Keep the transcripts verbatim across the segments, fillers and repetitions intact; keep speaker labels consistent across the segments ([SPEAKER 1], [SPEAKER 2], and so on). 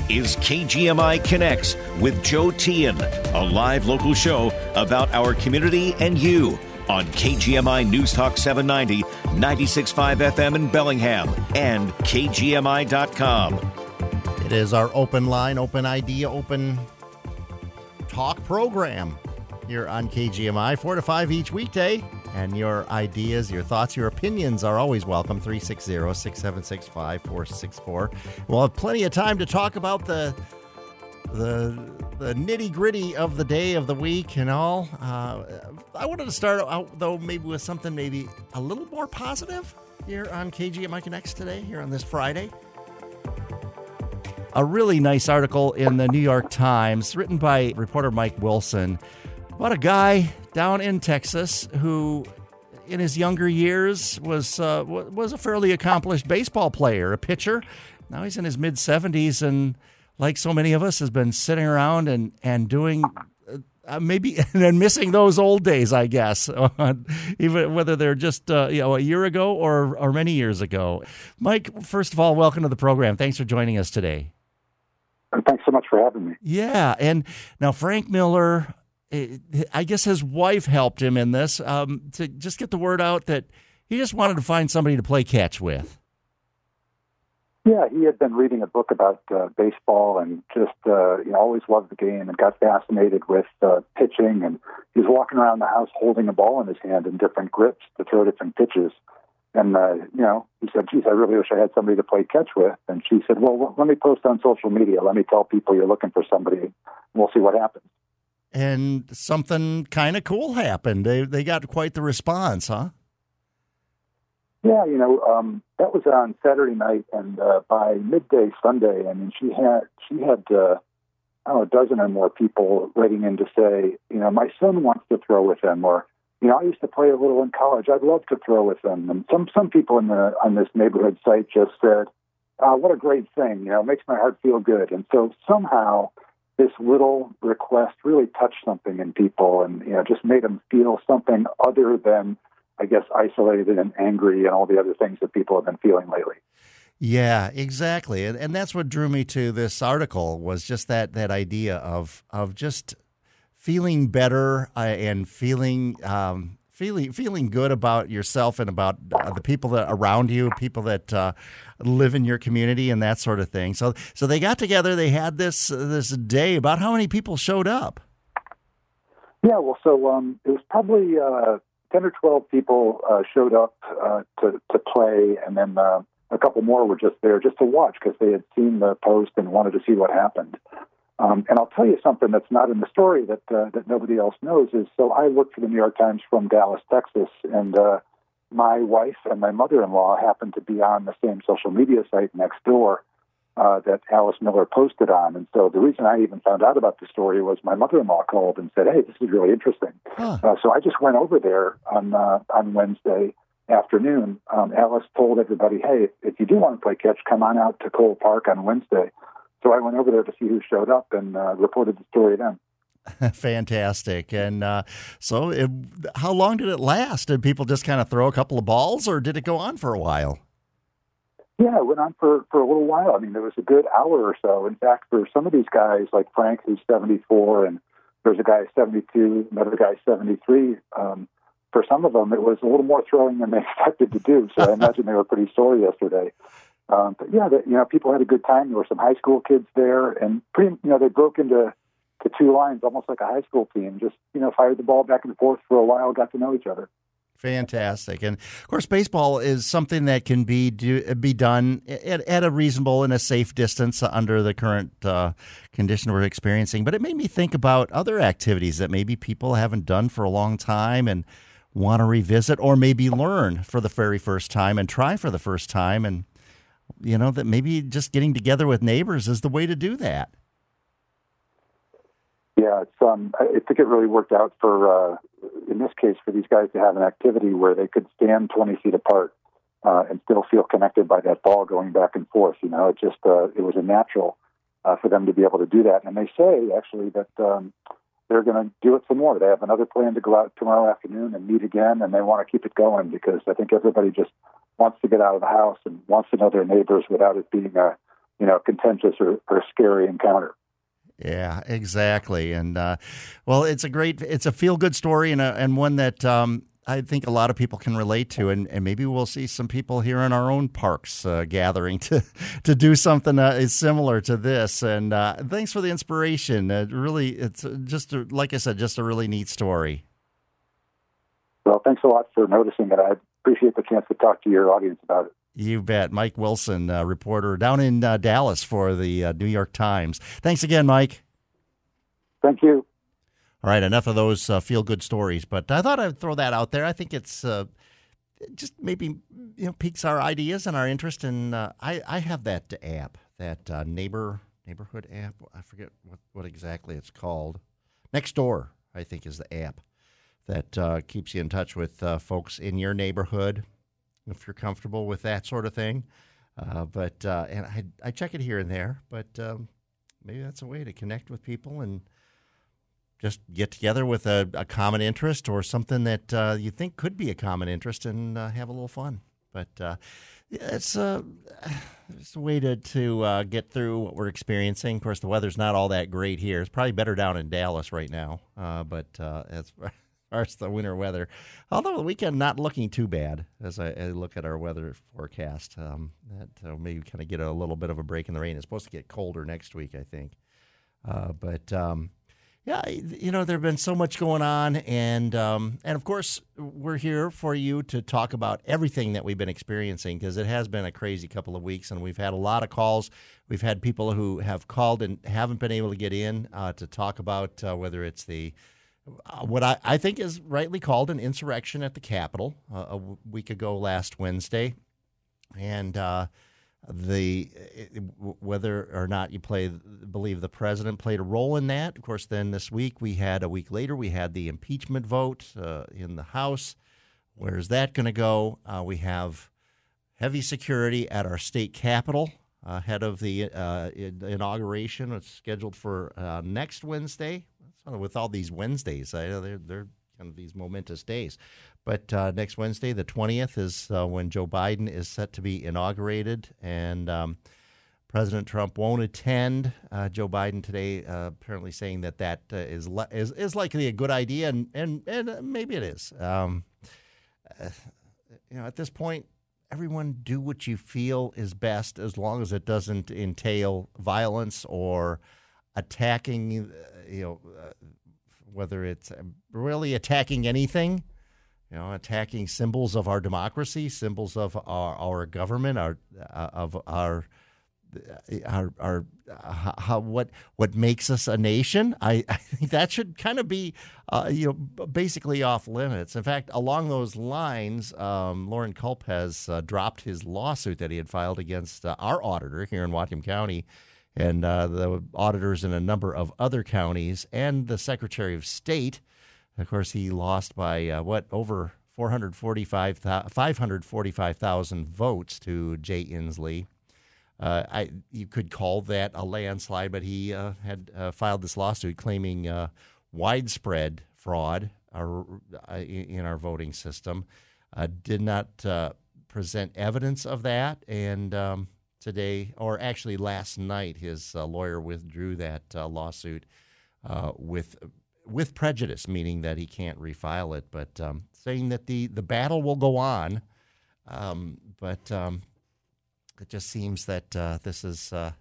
[SPEAKER 1] is K G M I Connects with Joe Tian, a live local show about our community and you on K G M I News Talk seven ninety, ninety-six point five F M in Bellingham and K G M I dot com.
[SPEAKER 2] It is our open line, open idea, open talk program here on K G M I, four to five each weekday. And your ideas, your thoughts, your opinions are always welcome. three six zero, six seven six, five four six four. We'll have plenty of time to talk about the the the nitty-gritty of the day, of the week, and all. Uh, I wanted to start out, though, maybe with something maybe a little more positive here on K G M I Connects today, here on this Friday. A really nice article in the New York Times, written by reporter Mike Wilson, about a guy down in Texas who, in his younger years, was uh, was a fairly accomplished baseball player, a pitcher. Now he's in his mid-seventies and, like so many of us, has been sitting around and, and doing uh, maybe and missing those old days, I guess, even whether they're just uh, you know a year ago or, or many years ago. Mike, first of all, welcome to the program. Thanks for joining us today.
[SPEAKER 3] Thanks so much for having me.
[SPEAKER 2] Yeah, and now Frank Miller, I guess his wife helped him in this um, to just get the word out that he just wanted to find somebody to play catch with.
[SPEAKER 3] Yeah, he had been reading a book about uh, baseball and just uh, you know always loved the game and got fascinated with uh, pitching. And he was walking around the house holding a ball in his hand in different grips to throw different pitches. And, uh, you know, he said, geez, I really wish I had somebody to play catch with. And she said, well, let me post on social media. Let me tell people you're looking for somebody, and we'll see what happens.
[SPEAKER 2] And something kind of cool happened. They they got quite the response, huh?
[SPEAKER 3] Yeah, you know, um, that was on Saturday night, and uh, by midday Sunday, I mean, she had she had uh, I don't know, a dozen or more people writing in to say, you know, my son wants to throw with him, or you know, I used to play a little in college. I'd love to throw with them. And some some people in the on this neighborhood site just said, oh, "What a great thing! You know, it makes my heart feel good." And so somehow this little request really touched something in people, and you know, just made them feel something other than, I guess, isolated and angry and all the other things that people have been feeling lately.
[SPEAKER 2] Yeah, exactly. And and that's what drew me to this article, was just that that idea of of just feeling better uh, and feeling um, feeling feeling good about yourself and about uh, the people that around you, people that uh, live in your community, and that sort of thing. So, so they got together. They had this uh, this day. About how many people showed up?
[SPEAKER 3] Yeah, well, so um, it was probably uh, ten or twelve people uh, showed up uh, to to play, and then uh, a couple more were just there just to watch because they had seen the post and wanted to see what happened. Um, and I'll tell you something that's not in the story that uh, that nobody else knows is, so I work for the New York Times from Dallas, Texas, and uh, my wife and my mother-in-law happened to be on the same social media site next door uh, that Alice Miller posted on. And so the reason I even found out about the story was my mother-in-law called and said, hey, this is really interesting. Huh. Uh, so I just went over there on uh, on Wednesday afternoon. Um, Alice told everybody, hey, if, if you do want to play catch, come on out to Cole Park on Wednesday. So I went over there to see who showed up and uh, reported the story then.
[SPEAKER 2] Fantastic. And uh, so it, how long did it last? Did people just kind of throw a couple of balls, or did it go on for a while?
[SPEAKER 3] Yeah, it went on for, for a little while. I mean, there was a good hour or so. In fact, for some of these guys, like Frank, who's seventy-four, and there's a guy seventy-two, another guy seventy-three, um, for some of them, it was a little more throwing than they expected to do. So I imagine they were pretty sore yesterday. Um, but yeah, the, you know, people had a good time. There were some high school kids there, and pretty, you know, they broke into to two lines, almost like a high school team. Just, you know, fired the ball back and forth for a while, got to know each other.
[SPEAKER 2] Fantastic. And of course, baseball is something that can be do, be done at, at a reasonable and a safe distance under the current uh, condition we're experiencing. But it made me think about other activities that maybe people haven't done for a long time and want to revisit, or maybe learn for the very first time and try for the first time. And you know, that maybe just getting together with neighbors is the way to do that.
[SPEAKER 3] Yeah, it's, um, I think it really worked out for, uh, in this case, for these guys to have an activity where they could stand twenty feet apart uh, and still feel connected by that ball going back and forth. You know, it just, uh, it was a natural uh, for them to be able to do that. And they say, actually, that um, they're going to do it some more. They have another plan to go out tomorrow afternoon and meet again, and they want to keep it going because I think everybody just wants to get out of the house and wants to know their neighbors without it being a you know, contentious or, or scary encounter.
[SPEAKER 2] Yeah, exactly. And, uh, well, it's a great, it's a feel-good story and, a, and one that um, I think a lot of people can relate to. And, and maybe we'll see some people here in our own parks uh, gathering to, to do something uh, similar to this. And uh, thanks for the inspiration. Uh, really, it's just, a, like I said, just a really neat story.
[SPEAKER 3] Well, thanks a lot for noticing it. I appreciate the chance to talk to your audience about it.
[SPEAKER 2] You bet. Mike Wilson, uh, reporter down in uh, Dallas for the uh, New York Times. Thanks again, Mike.
[SPEAKER 3] Thank you.
[SPEAKER 2] All right, enough of those uh, feel-good stories, but I thought I'd throw that out there. I think it's uh, just maybe you know piques our ideas and our interest in. Uh, I I have that app, that uh, neighbor neighborhood app. I forget what, what exactly it's called. Nextdoor, I think, is the app that uh, keeps you in touch with uh, folks in your neighborhood, if you're comfortable with that sort of thing. Uh, but uh, and I I check it here and there, but um, maybe that's a way to connect with people and just get together with a, a common interest or something that uh, you think could be a common interest and uh, have a little fun. But uh, yeah, it's, uh, it's a way to, to uh, get through what we're experiencing. Of course, the weather's not all that great here. It's probably better down in Dallas right now, uh, but uh, as far as the winter weather, although the weekend not looking too bad as I, I look at our weather forecast. Um, that uh, maybe kind of get a little bit of a break in the rain. It's supposed to get colder next week, I think. Uh, but... Um, Yeah, you know, there have been so much going on, and um, and of course, we're here for you to talk about everything that we've been experiencing, because it has been a crazy couple of weeks, and we've had a lot of calls. We've had people who have called and haven't been able to get in uh, to talk about uh, whether it's the uh, what I, I think is rightly called an insurrection at the Capitol uh, a w- week ago last Wednesday, and uh, the whether or not you play believe the president played a role in that. Of course, then this week we had a week later we had the impeachment vote uh, in the House. Where's that going to go? Uh, we have heavy security at our state capitol uh, ahead of the uh, inauguration. It's scheduled for uh, next Wednesday. With all these Wednesdays, I, they're they're kind of these momentous days. But uh, next Wednesday, the twentieth, is uh, when Joe Biden is set to be inaugurated, and um, President Trump won't attend. Uh, Joe Biden today uh, apparently saying that that uh, is, le- is is likely a good idea, and and, and uh, maybe it is. Um, uh, you know, at this point, everyone do what you feel is best, as long as it doesn't entail violence or attacking. Uh, you know, uh, whether it's really attacking anything. You know, attacking symbols of our democracy, symbols of our, our government, our uh, of our our our uh, how what what makes us a nation. I, I think that should kind of be uh, you know basically off limits. In fact, along those lines, um, Loren Culp has uh, dropped his lawsuit that he had filed against uh, our auditor here in Whatcom County, and uh, the auditors in a number of other counties, and the Secretary of State. Of course, he lost by, uh, what, over four hundred forty-five, five hundred forty-five thousand votes to Jay Inslee. Uh, I, you could call that a landslide, but he uh, had uh, filed this lawsuit claiming uh, widespread fraud uh, in our voting system. Uh, did not uh, present evidence of that, and um, today, or actually last night, his uh, lawyer withdrew that uh, lawsuit uh, with... with prejudice, meaning that he can't refile it, but um, saying that the, the battle will go on. Um, but um, it just seems that uh, this is uh,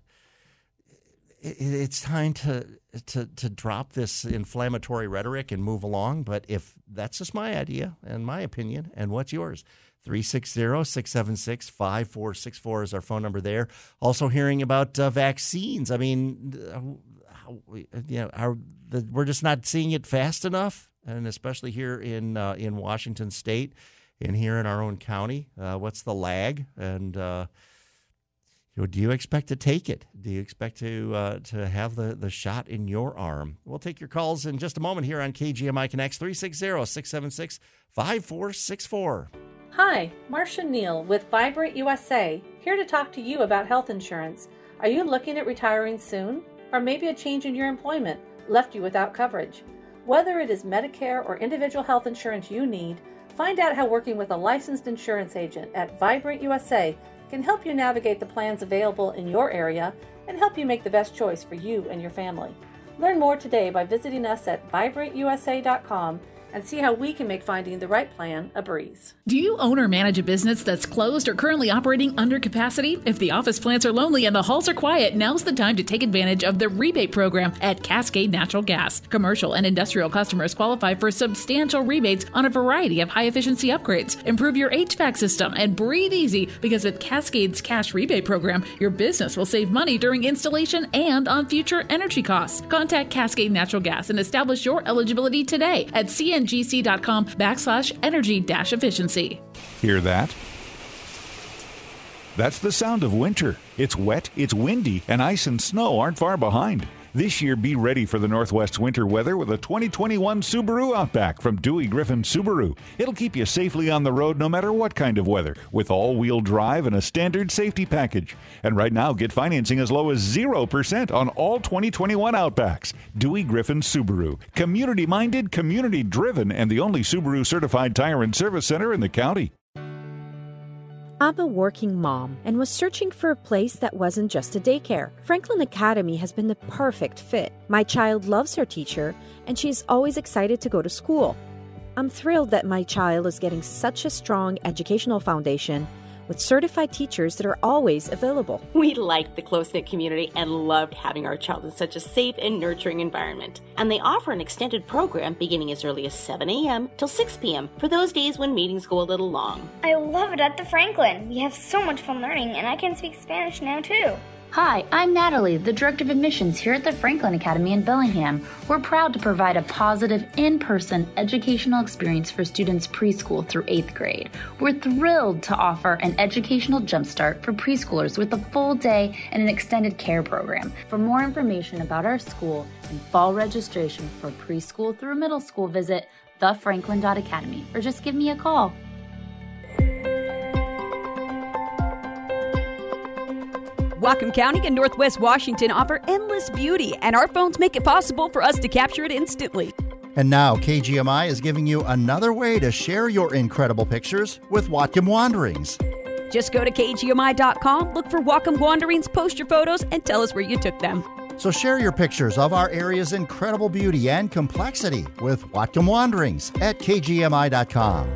[SPEAKER 2] it, it's time to, to to drop this inflammatory rhetoric and move along. But if that's just my idea and my opinion, and what's yours? three six zero, six seven six, five four six four is our phone number there. Also hearing about uh, vaccines. I mean, uh, you know, our, the, we're just not seeing it fast enough, and especially here in uh, in Washington State and here in our own county. Uh, what's the lag? And uh, you know, do you expect to take it? Do you expect to uh, to have the, the shot in your arm? We'll take your calls in just a moment here on K G M I Connects, three six zero, six seven six, five four six four.
[SPEAKER 4] Hi, Marcia Neal with Vibrant U S A, here to talk to you about health insurance. Are you looking at retiring soon? Or maybe a change in your employment left you without coverage? Whether it is Medicare or individual health insurance you need, find out how working with a licensed insurance agent at Vibrant U S A can help you navigate the plans available in your area and help you make the best choice for you and your family. Learn more today by visiting us at vibrant U S A dot com and see how we can make finding the right plan a breeze.
[SPEAKER 5] Do you own or manage a business that's closed or currently operating under capacity? If the office plants are lonely and the halls are quiet, now's the time to take advantage of the rebate program at Cascade Natural Gas. Commercial and industrial customers qualify for substantial rebates on a variety of high-efficiency upgrades. Improve your H V A C system and breathe easy because with Cascade's cash rebate program, your business will save money during installation and on future energy costs. Contact Cascade Natural Gas and establish your eligibility today at C N G C dot com backslash energy dash efficiency.
[SPEAKER 6] Hear that? That's the sound of winter. It's wet, it's windy, and ice and snow aren't far behind. This year, be ready for the Northwest's winter weather with a twenty twenty-one Subaru Outback from Dewey Griffin Subaru. It'll keep you safely on the road no matter what kind of weather, with all-wheel drive and a standard safety package. And right now, get financing as low as zero percent on all twenty twenty-one Outbacks. Dewey Griffin Subaru. Community-minded, community-driven, and the only Subaru-certified tire and service center in the county.
[SPEAKER 7] I'm a working mom and was searching for a place that wasn't just a daycare. Franklin Academy has been the perfect fit. My child loves her teacher, and she's always excited to go to school. I'm thrilled that my child is getting such a strong educational foundation with certified teachers that are always available.
[SPEAKER 8] We liked the close-knit community and loved having our child in such a safe and nurturing environment. And they offer an extended program beginning as early as seven a.m. till six p.m. for those days when meetings go a little long.
[SPEAKER 9] I love it at the Franklin. We have so much fun learning, and I can speak Spanish now too.
[SPEAKER 10] Hi, I'm Natalie, the Director of Admissions here at the Franklin Academy in Bellingham. We're proud to provide a positive, in-person educational experience for students preschool through eighth grade. We're thrilled to offer an educational jumpstart for preschoolers with a full day and an extended care program. For more information about our school and fall registration for preschool through middle school, visit the franklin dot academy or just give me a call.
[SPEAKER 11] Whatcom County and Northwest Washington offer endless beauty, and our phones make it possible for us to capture it instantly.
[SPEAKER 2] And now K G M I is giving you another way to share your incredible pictures with Whatcom Wanderings.
[SPEAKER 11] Just go to K G M I dot com, look for Whatcom Wanderings, post your photos, and tell us where you took them.
[SPEAKER 2] So share your pictures of our area's incredible beauty and complexity with Whatcom Wanderings at K G M I dot com.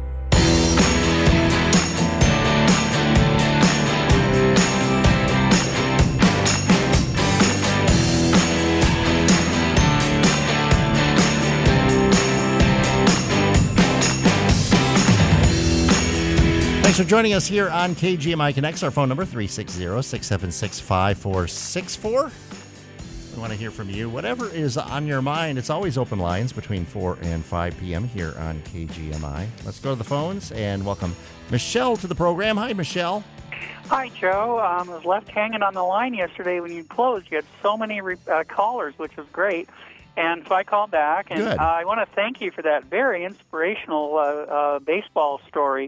[SPEAKER 2] Thanks for joining us here on K G M I Connects. Our phone number, three six zero, six seven six, five four six four. We want to hear from you. Whatever is on your mind, it's always open lines between four and five p.m. here on K G M I. Let's go to the phones and welcome Michelle to the program. Hi, Michelle.
[SPEAKER 12] Hi, Joe. Um, I was left hanging on the line yesterday when you closed. You had so many re- uh, callers, which was great. And so I called back, and uh, I want to thank you for that very inspirational uh, uh, baseball story.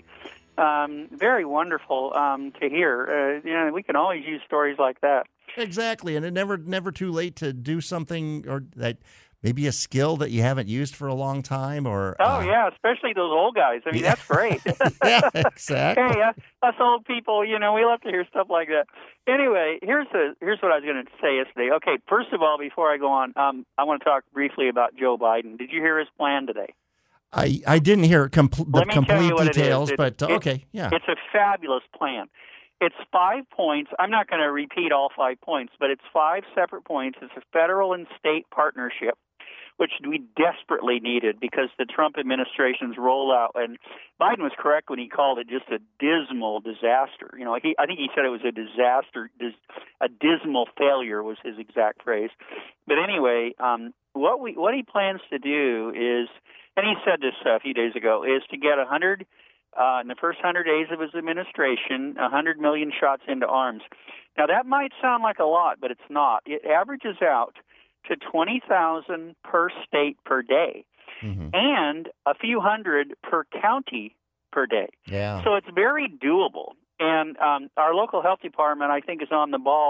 [SPEAKER 12] Um, very wonderful um, to hear. Uh, you know, we can always use stories like that.
[SPEAKER 2] Exactly, and it never never too late to do something or that maybe a skill that you haven't used for a long time. Or
[SPEAKER 12] oh
[SPEAKER 2] uh,
[SPEAKER 12] yeah, especially those old guys. I mean,
[SPEAKER 2] yeah.
[SPEAKER 12] That's great.
[SPEAKER 2] Yeah, exactly.
[SPEAKER 12] Hey, uh, us old people, you know, we love to hear stuff like that. Anyway, here's the here's what I was going to say yesterday. Okay, first of all, before I go on, um, I want to talk briefly about Joe Biden. Did you hear his plan today?
[SPEAKER 2] I, I didn't hear compl- the
[SPEAKER 12] Let me
[SPEAKER 2] complete
[SPEAKER 12] tell you what
[SPEAKER 2] details,
[SPEAKER 12] it is.
[SPEAKER 2] but uh,
[SPEAKER 12] it,
[SPEAKER 2] okay, yeah.
[SPEAKER 12] It's a fabulous plan. It's five points. I'm not going to repeat all five points, but it's five separate points. It's a federal and state partnership, which we desperately needed because the Trump administration's rollout, and Biden was correct when he called it just a dismal disaster. You know, he, I think he said it was a disaster, dis, a dismal failure was his exact phrase. But anyway, um, what we what he plans to do is, and he said this a few days ago, is to get one hundred, uh, in the first one hundred days of his administration, one hundred million shots into arms. Now, that might sound like a lot, but it's not. It averages out to twenty thousand per state per day, mm-hmm. and a few hundred per county per day.
[SPEAKER 2] Yeah.
[SPEAKER 12] So it's very doable. And um, our local health department, I think, is on the ball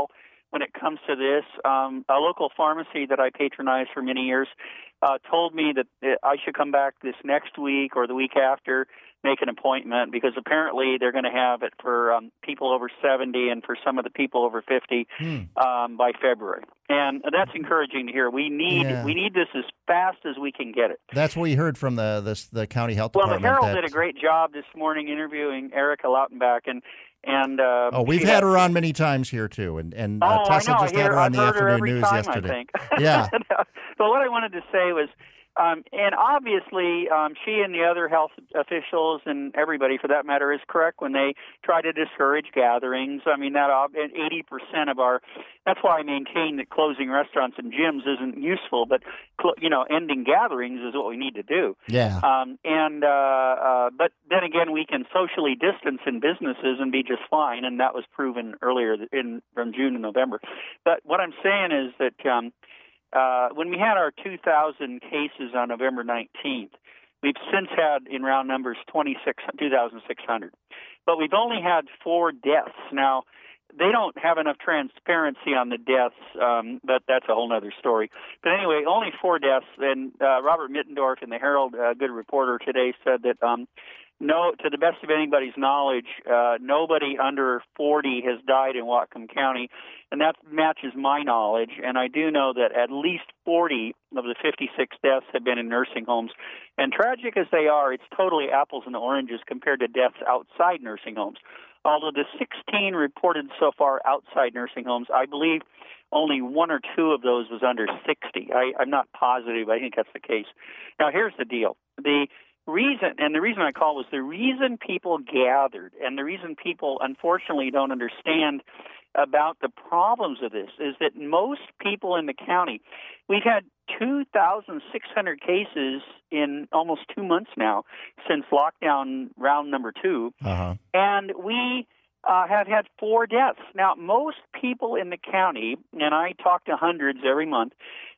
[SPEAKER 12] when it comes to this. Um, a local pharmacy that I patronized for many years uh, told me that I should come back this next week or the week after, make an appointment, because apparently they're going to have it for um, people over seventy and for some of the people over fifty hmm. um, by February. And that's encouraging to hear. We need
[SPEAKER 2] yeah.
[SPEAKER 12] we need this as fast as we can get it.
[SPEAKER 2] That's what we heard from the the, the county health
[SPEAKER 12] well,
[SPEAKER 2] department.
[SPEAKER 12] Well, the Herald
[SPEAKER 2] that...
[SPEAKER 12] did a great job this morning interviewing Erica Lautenbach, and and uh,
[SPEAKER 2] oh, we've had
[SPEAKER 12] had,
[SPEAKER 2] her on many times here too, and and
[SPEAKER 12] oh,
[SPEAKER 2] uh, Tessa
[SPEAKER 12] I know.
[SPEAKER 2] just
[SPEAKER 12] I hear,
[SPEAKER 2] had her on
[SPEAKER 12] I've
[SPEAKER 2] the
[SPEAKER 12] heard her
[SPEAKER 2] afternoon
[SPEAKER 12] every
[SPEAKER 2] news
[SPEAKER 12] time,
[SPEAKER 2] yesterday.
[SPEAKER 12] I think.
[SPEAKER 2] Yeah.
[SPEAKER 12] But what I wanted to say was. Um, and obviously, um, she and the other health officials and everybody, for that matter, is correct when they try to discourage gatherings. I mean, that eighty percent of our – that's why I maintain that closing restaurants and gyms isn't useful, but, you know, ending gatherings is what we need to do.
[SPEAKER 2] Yeah.
[SPEAKER 12] Um, and uh, uh, but then again, we can socially distance in businesses and be just fine, and that was proven earlier in from June and November. But what I'm saying is that um, – Uh, when we had our two thousand cases on November nineteenth, we've since had, in round numbers, twenty-six, two thousand six hundred. But we've only had four deaths. Now, they don't have enough transparency on the deaths, um, but that's a whole other story. But anyway, only four deaths. And uh, Robert Mittendorf in the Herald, a good reporter today, said that um, no, to the best of anybody's knowledge, uh, nobody under forty has died in Whatcom County, and that matches my knowledge. And I do know that at least forty of the fifty-six deaths have been in nursing homes. And tragic as they are, it's totally apples and oranges compared to deaths outside nursing homes. Although the sixteen reported so far outside nursing homes, I believe only one or two of those was under sixty. I, I'm not positive. I think that's the case. Now, here's the deal. The reason, and the reason I call was the reason people gathered, and the reason people unfortunately don't understand about the problems of this is that most people in the county, we've had two thousand six hundred cases in almost two months now since lockdown round number two,
[SPEAKER 2] uh-huh.
[SPEAKER 12] and we uh, have had four deaths. Now, most people in the county, and I talk to hundreds every month,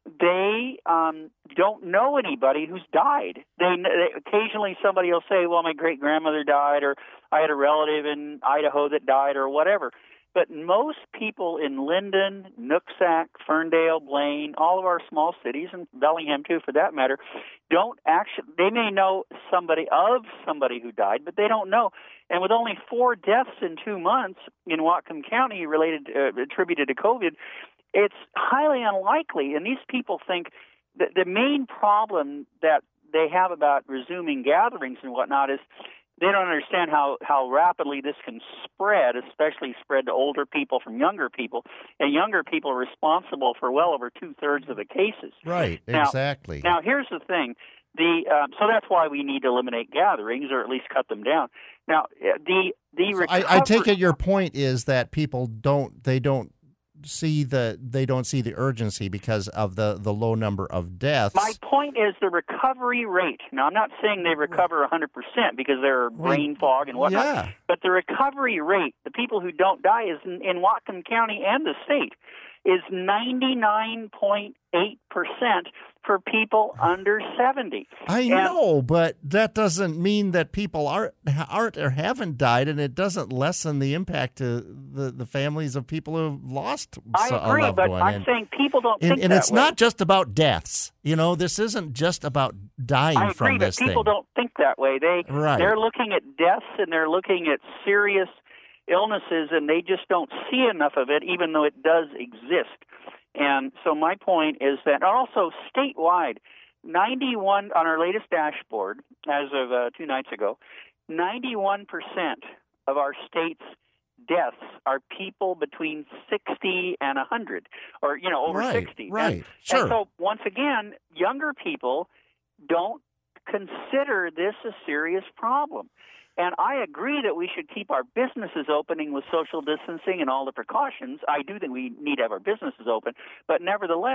[SPEAKER 12] they um, don't know anybody who's died. They, they occasionally somebody will say, well, my great-grandmother died, or I had a relative in Idaho that died, or whatever. But most people in Linden, Nooksack, Ferndale, Blaine, all of our small cities, and Bellingham too for that matter, don't actually, they may know somebody of somebody who died, but they don't know. And with only four deaths in two months in Whatcom County related, uh, attributed to COVID, it's highly unlikely. And these people think that the main problem that they have about resuming gatherings and whatnot is they don't understand how, how rapidly this can spread, especially spread to older people from younger people. And younger people are responsible for well over two-thirds of the cases.
[SPEAKER 2] Right,
[SPEAKER 12] now,
[SPEAKER 2] exactly.
[SPEAKER 12] Now, here's the thing. The um, so that's why we need to eliminate gatherings or at least cut them down. Now, the the
[SPEAKER 2] so
[SPEAKER 12] recovery-
[SPEAKER 2] I, I take it your point is that people don't they don't see the they don't see the urgency because of the, the low number of deaths.
[SPEAKER 12] My point is the recovery rate. Now, I'm not saying they recover one hundred percent because they're brain fog and whatnot,
[SPEAKER 2] yeah.
[SPEAKER 12] but the recovery rate, the people who don't die, is in, in Whatcom County and the state, is ninety-nine point eight percent for people under seventy.
[SPEAKER 2] I
[SPEAKER 12] and,
[SPEAKER 2] know, but that doesn't mean that people aren't, aren't or haven't died, and it doesn't lessen the impact to the, the families of people who have lost
[SPEAKER 12] I agree,
[SPEAKER 2] a loved
[SPEAKER 12] but
[SPEAKER 2] one.
[SPEAKER 12] I'm
[SPEAKER 2] and,
[SPEAKER 12] saying people don't
[SPEAKER 2] and,
[SPEAKER 12] think
[SPEAKER 2] and
[SPEAKER 12] that
[SPEAKER 2] it's
[SPEAKER 12] way.
[SPEAKER 2] not just about deaths. You know, this isn't just about dying
[SPEAKER 12] I agree,
[SPEAKER 2] from
[SPEAKER 12] but
[SPEAKER 2] this
[SPEAKER 12] people
[SPEAKER 2] thing.
[SPEAKER 12] don't think that way. They,
[SPEAKER 2] right.
[SPEAKER 12] They're looking at deaths and they're looking at serious illnesses, and they just don't see enough of it, even though it does exist. And so my point is that also statewide, ninety-one on our latest dashboard, as of uh, two nights ago, ninety-one percent of our state's deaths are people between sixty and one hundred, or, you know, over
[SPEAKER 2] right,
[SPEAKER 12] sixty.
[SPEAKER 2] Right,
[SPEAKER 12] and,
[SPEAKER 2] sure.
[SPEAKER 12] and so, once again, younger people don't consider this a serious problem. And I agree that we should keep our businesses opening with social distancing and all the precautions. I do think we need to have our businesses open. But nevertheless,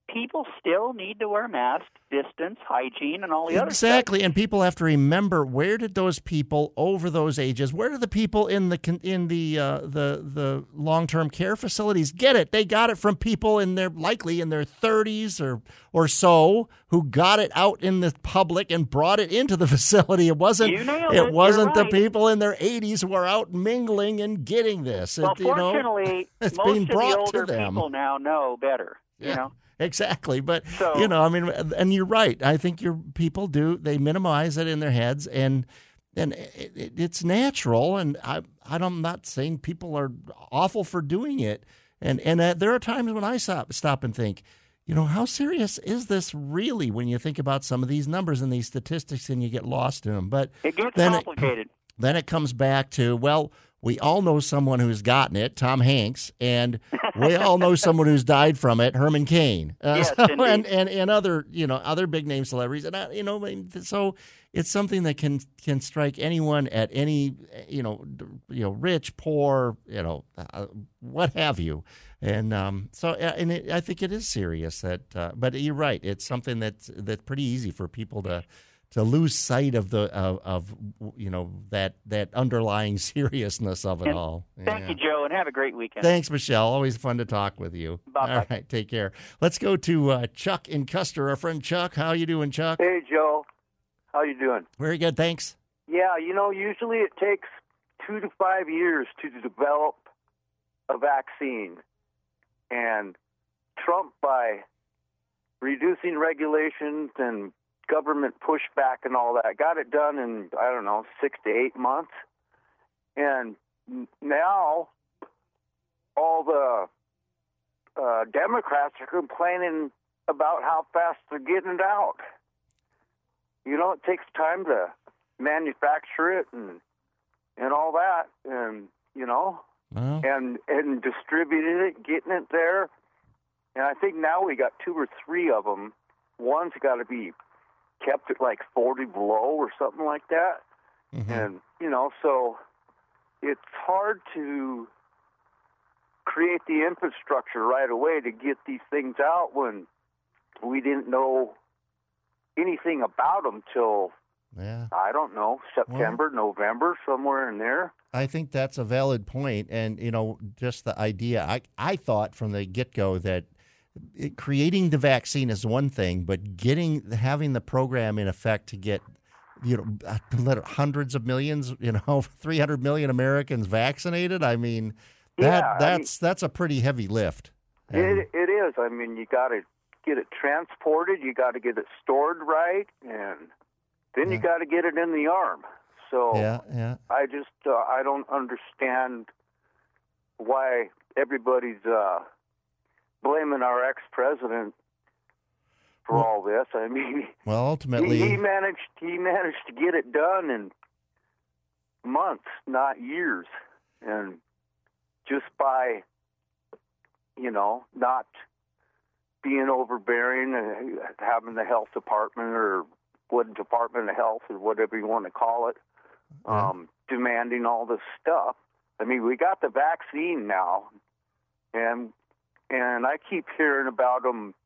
[SPEAKER 12] people still need to wear masks, distance, hygiene, and all the other stuff.
[SPEAKER 2] Exactly, and people have to remember, where did those people over those ages, where do the people in the in the uh, the the long-term care facilities get it? They got it from people in their likely in their thirties or or so who got it out in the public and brought it into the facility. It wasn't
[SPEAKER 12] You nailed
[SPEAKER 2] it
[SPEAKER 12] it.
[SPEAKER 2] wasn't
[SPEAKER 12] You're
[SPEAKER 2] the
[SPEAKER 12] right.
[SPEAKER 2] people in their eighties who are out mingling and getting this.
[SPEAKER 12] Well,
[SPEAKER 2] It, you know,
[SPEAKER 12] fortunately,
[SPEAKER 2] it's
[SPEAKER 12] most
[SPEAKER 2] being
[SPEAKER 12] of
[SPEAKER 2] brought
[SPEAKER 12] the
[SPEAKER 2] to
[SPEAKER 12] older
[SPEAKER 2] them.
[SPEAKER 12] people now know better.
[SPEAKER 2] Yeah.
[SPEAKER 12] You know.
[SPEAKER 2] Exactly. But,
[SPEAKER 12] So-
[SPEAKER 2] you know, I mean, and you're right. I think your people do. They minimize it in their heads, and and it, it, it's natural. And I, I'm not saying people are awful for doing it. And, and uh, there are times when I stop, stop and think, you know, how serious is this really when you think about some of these numbers and these statistics and you get lost in them? But
[SPEAKER 12] It gets
[SPEAKER 2] then
[SPEAKER 12] complicated.
[SPEAKER 2] It, then it comes back to, well, we all know someone who's gotten it, Tom Hanks, and we all know someone who's died from it, Herman Cain, uh,
[SPEAKER 12] Yes,
[SPEAKER 2] so,
[SPEAKER 12] indeed.
[SPEAKER 2] and, and and other you know other big name celebrities, and I, you know, I mean, so it's something that can can strike anyone at any you know you know rich, poor, you know, uh, what have you, and um, so uh, and it, I think it is serious that, uh, but you're right, it's something that's that's pretty easy for people to. To lose sight of the of, of you know that that underlying seriousness of it
[SPEAKER 12] And
[SPEAKER 2] all.
[SPEAKER 12] Thank
[SPEAKER 2] Yeah.
[SPEAKER 12] you, Joe, and have a great weekend.
[SPEAKER 2] Thanks, Michelle. Always fun to talk with you.
[SPEAKER 12] Bye-bye.
[SPEAKER 2] All right, take care. Let's go to uh, Chuck in Custer. Our friend Chuck. How you doing, Chuck?
[SPEAKER 13] Hey, Joe. How you doing?
[SPEAKER 2] Very good, thanks.
[SPEAKER 13] Yeah, you know, usually it takes two to five years to develop a vaccine. And Trump, by reducing regulations and government pushback and all that, got it done in, I don't know, six to eight months. And now all the uh, Democrats are complaining about how fast they're getting it out. You know, it takes time to manufacture it and and all that, and you know,
[SPEAKER 2] well.
[SPEAKER 13] and and distributing it, getting it there. And I think now we got two or three of them. One's got to be kept at like forty below or something like that.
[SPEAKER 2] Mm-hmm.
[SPEAKER 13] And you know, so it's hard to create the infrastructure right away to get these things out when we didn't know anything about them till,
[SPEAKER 2] yeah.
[SPEAKER 13] I don't know, September, well, November, somewhere in there.
[SPEAKER 2] I think that's a valid point. And, you know, just the idea, I, I thought from the get-go that it, creating the vaccine is one thing, but getting having the program in effect to get, you know, hundreds of millions, you know, three hundred million Americans vaccinated, I mean, that
[SPEAKER 13] yeah,
[SPEAKER 2] that's
[SPEAKER 13] I mean,
[SPEAKER 2] that's a pretty heavy lift.
[SPEAKER 13] And it, it is. I mean, you got to get it transported, you got to get it stored right, and then
[SPEAKER 2] yeah.
[SPEAKER 13] you got to get it in the arm. So
[SPEAKER 2] yeah, yeah.
[SPEAKER 13] I just uh, I don't understand why everybody's uh, blaming our ex-president for
[SPEAKER 2] well,
[SPEAKER 13] all this. I mean,
[SPEAKER 2] well, ultimately,
[SPEAKER 13] he, he managed he managed to get it done in months, not years, and just by you know not being overbearing and having the health department or what department of health or whatever you want to call it, um, yeah. demanding all this stuff. I mean, we got the vaccine now, and and I keep hearing about them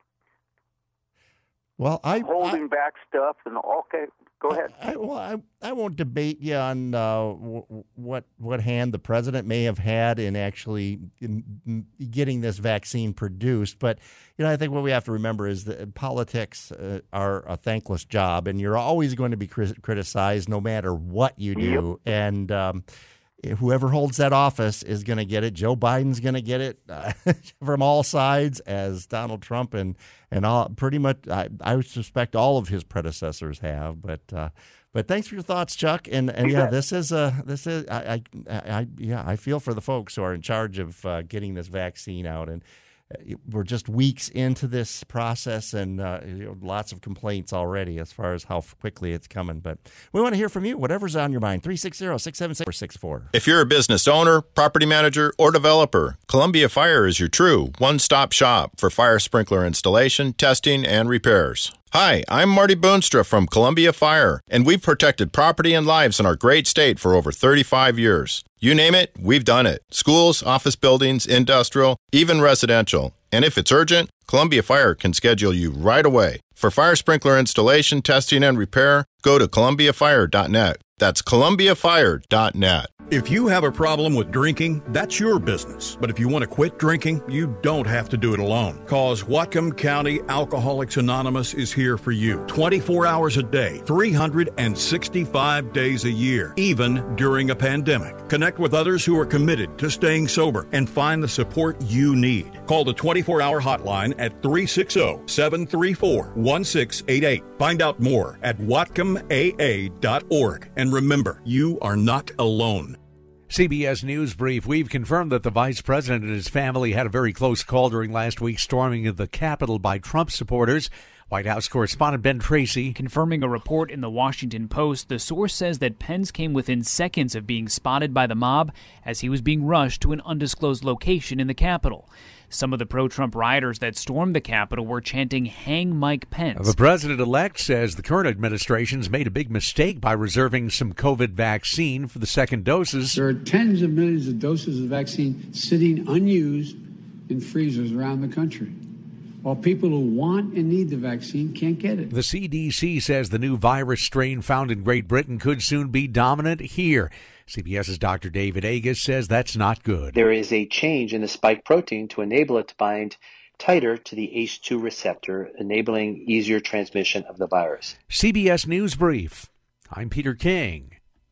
[SPEAKER 2] well, I,
[SPEAKER 13] holding
[SPEAKER 2] I,
[SPEAKER 13] back stuff. And okay, go ahead.
[SPEAKER 2] I, I, well, I, I won't debate you on uh, w- what what hand the president may have had in actually in getting this vaccine produced. But you know, I think what we have to remember is that politics uh, are a thankless job, and you're always going to be crit- criticized no matter what you do. Yep. And um, whoever holds that office is going to get it. Joe Biden's going to get it uh, from all sides, as Donald Trump and and all pretty much. I, I suspect all of his predecessors have. But uh, but thanks for your thoughts, Chuck. And and yeah, this is a this is I, I I yeah I feel for the folks who are in charge of uh, getting this vaccine out, and we're just weeks into this process, and uh, you know, lots of complaints already as far as how quickly it's coming. But we want to hear from you. Whatever's on your mind. three six zero, six seven six, four six four.
[SPEAKER 14] If you're a business owner, property manager, or developer, Columbia Fire is your true one-stop shop for fire sprinkler installation, testing, and repairs. Hi, I'm Marty Boonstra from Columbia Fire, and we've protected property and lives in our great state for over thirty-five years. You name it, we've done it. Schools, office buildings, industrial, even residential. And if it's urgent, Columbia Fire can schedule you right away. For fire sprinkler installation, testing, and repair, go to columbia fire dot net. That's columbia fire dot net.
[SPEAKER 15] If you have a problem with drinking, that's your business. But if you want to quit drinking, you don't have to do it alone. Cause Whatcom County Alcoholics Anonymous is here for you. twenty-four hours a day, three hundred sixty-five days a year, even during a pandemic. Connect with others who are committed to staying sober and find the support you need. Call the twenty-four hour hotline at three six zero, seven three four, one six eight eight. Find out more at whatcom a a dot org. And remember, you are not alone.
[SPEAKER 16] C B S News Brief. We've confirmed that the vice president and his family had a very close call during last week's storming of the Capitol by Trump supporters. White House correspondent Ben Tracy.
[SPEAKER 17] Confirming a report in the Washington Post, the source says that Pence came within seconds of being spotted by the mob as he was being rushed to an undisclosed location in the Capitol. Some of the pro-Trump rioters that stormed the Capitol were chanting, "Hang Mike Pence."
[SPEAKER 16] The president-elect says the current administration's made a big mistake by reserving some COVID vaccine for the second doses.
[SPEAKER 18] There are tens of millions of doses of vaccine sitting unused in freezers around the country, while people who want and need the vaccine can't get it.
[SPEAKER 16] The C D C says the new virus strain found in Great Britain could soon be dominant here. CBS's Doctor David Agus says that's not good.
[SPEAKER 19] There is a change in the spike protein to enable it to bind tighter to the A C E two receptor, enabling easier transmission of the virus.
[SPEAKER 16] C B S News Brief. I'm Peter King.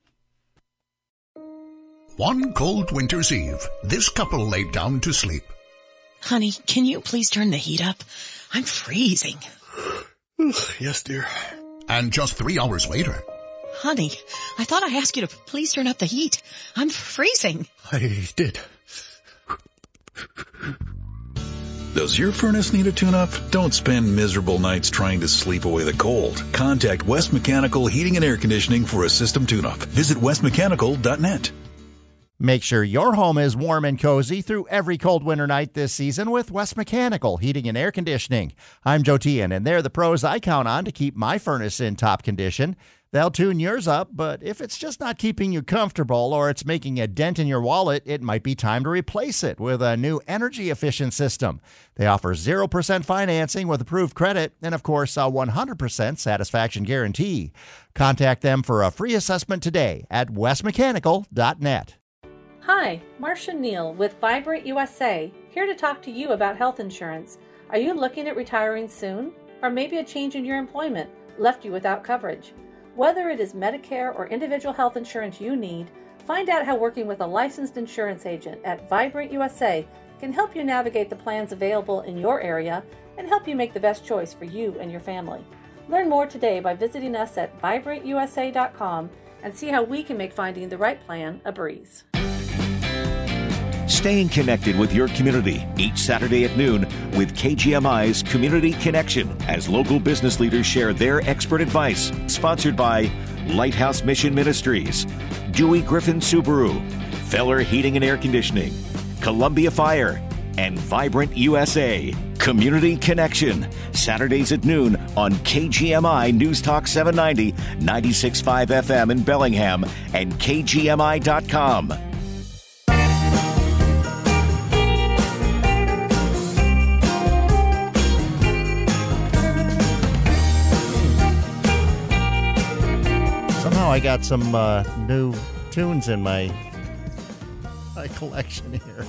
[SPEAKER 20] One cold winter's eve, this couple laid down to sleep.
[SPEAKER 21] Honey, can you please turn the heat up? I'm freezing.
[SPEAKER 20] Yes, dear. And just three hours later...
[SPEAKER 21] Honey, I thought I asked you to please turn up the heat. I'm freezing.
[SPEAKER 20] I did. Does your furnace need a tune-up? Don't spend miserable nights trying to sleep away the cold. Contact West Mechanical Heating and Air Conditioning for a system tune-up. Visit west mechanical dot net.
[SPEAKER 2] Make sure your home is warm and cozy through every cold winter night this season with West Mechanical Heating and Air Conditioning. I'm Joe Tian, and they're the pros I count on to keep my furnace in top condition. They'll tune yours up, but if it's just not keeping you comfortable or it's making a dent in your wallet, it might be time to replace it with a new energy-efficient system. They offer zero percent financing with approved credit and, of course, a one hundred percent satisfaction guarantee. Contact them for a free assessment today at west mechanical dot net.
[SPEAKER 4] Hi, Marcia Neal with Vibrant U S A, here to talk to you about health insurance. Are you looking at retiring soon? Or maybe a change in your employment left you without coverage? Whether it is Medicare or individual health insurance you need, find out how working with a licensed insurance agent at Vibrant U S A can help you navigate the plans available in your area and help you make the best choice for you and your family. Learn more today by visiting us at vibrant u s a dot com and see how we can make finding the right plan a breeze.
[SPEAKER 1] Staying connected with your community each Saturday at noon with K G M I's Community Connection as local business leaders share their expert advice. Sponsored by Lighthouse Mission Ministries, Dewey Griffin Subaru, Feller Heating and Air Conditioning, Columbia Fire, and Vibrant U S A. Community Connection, Saturdays at noon on K G M I News Talk seven ninety, ninety-six point five F M in Bellingham and K G M I dot com.
[SPEAKER 2] I got some uh, new tunes in my, my collection here.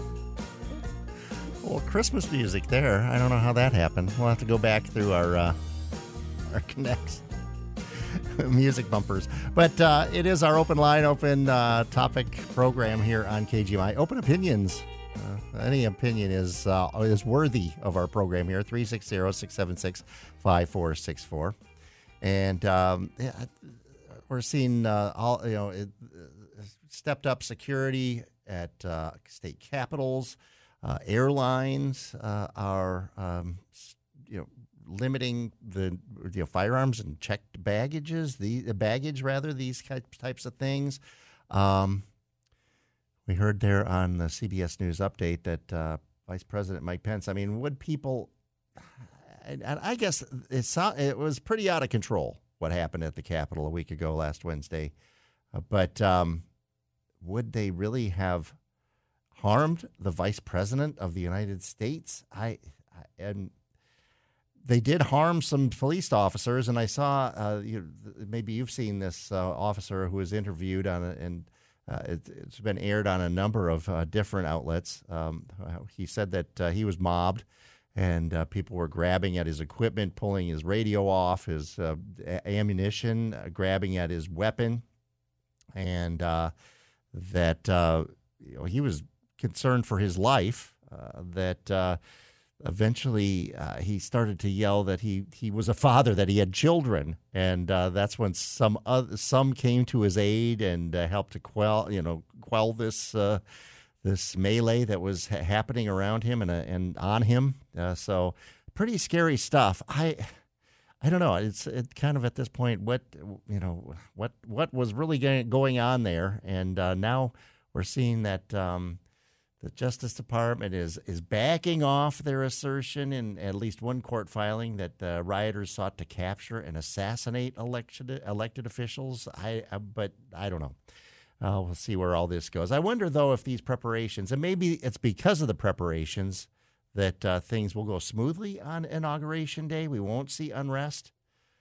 [SPEAKER 2] Well, Christmas music there. I don't know how that happened. We'll have to go back through our uh, our connects music bumpers. But uh, it is our open line, open uh, topic program here on K G M I. Open opinions. Uh, any opinion is uh, is worthy of our program here. three six zero, six seven six, five four six four. And um, yeah, we're seeing uh, all you know it, uh, stepped up security at uh, state capitals. Uh, airlines uh, are um, you know limiting the you know firearms and checked baggages, the, the baggage rather these types of things. Um, we heard there on the C B S News update that uh, Vice President Mike Pence. I mean, would people? and, and I guess it, so, it was pretty out of control what happened at the Capitol a week ago last Wednesday. Uh, but um, would they really have harmed the Vice President of the United States? I, I and they did harm some police officers, and I saw uh, you, maybe you've seen this uh, officer who was interviewed on a, and uh, it, it's been aired on a number of uh, different outlets. Um, he said that uh, he was mobbed, and uh, people were grabbing at his equipment, pulling his radio off, his uh, ammunition, uh, grabbing at his weapon, and uh, that uh, you know, he was concerned for his life. Uh, that uh, eventually uh, he started to yell that he, he was a father, that he had children, and uh, that's when some other, some came to his aid and uh, helped to quell you know quell this uh, this melee that was ha- happening around him and uh, and on him. Uh, so pretty scary stuff. I I don't know. It's it kind of at this point what you know what what was really going on there, and uh, now we're seeing that. Um, The Justice Department is is backing off their assertion in at least one court filing that the rioters sought to capture and assassinate elected elected officials. I, I but I don't know. Uh, we'll see where all this goes. I wonder though if these preparations, and maybe it's because of the preparations, that uh, things will go smoothly on Inauguration Day. We won't see unrest.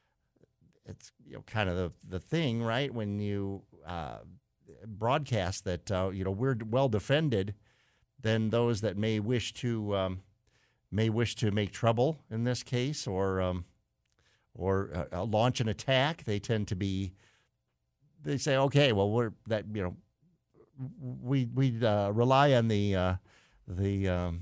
[SPEAKER 2] It's you know kind of the the thing, right? When you uh, broadcast that uh, you know we're well defended, then those that may wish to um, may wish to make trouble in this case, or um, or uh, launch an attack, they tend to be. They say, okay, well, we're that you know, we we uh, rely on the uh, the um,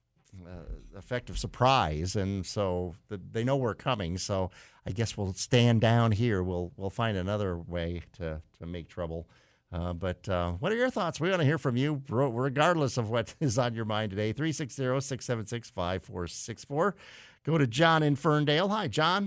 [SPEAKER 2] uh, effect of surprise, and so the, they know we're coming. So I guess we'll stand down here. We'll we'll find another way to to make trouble. Uh, but uh, what are your thoughts? We want to hear from you, regardless of what is on your mind today. three six zero, six seven six, five four six four. Go to John in Ferndale. Hi, John.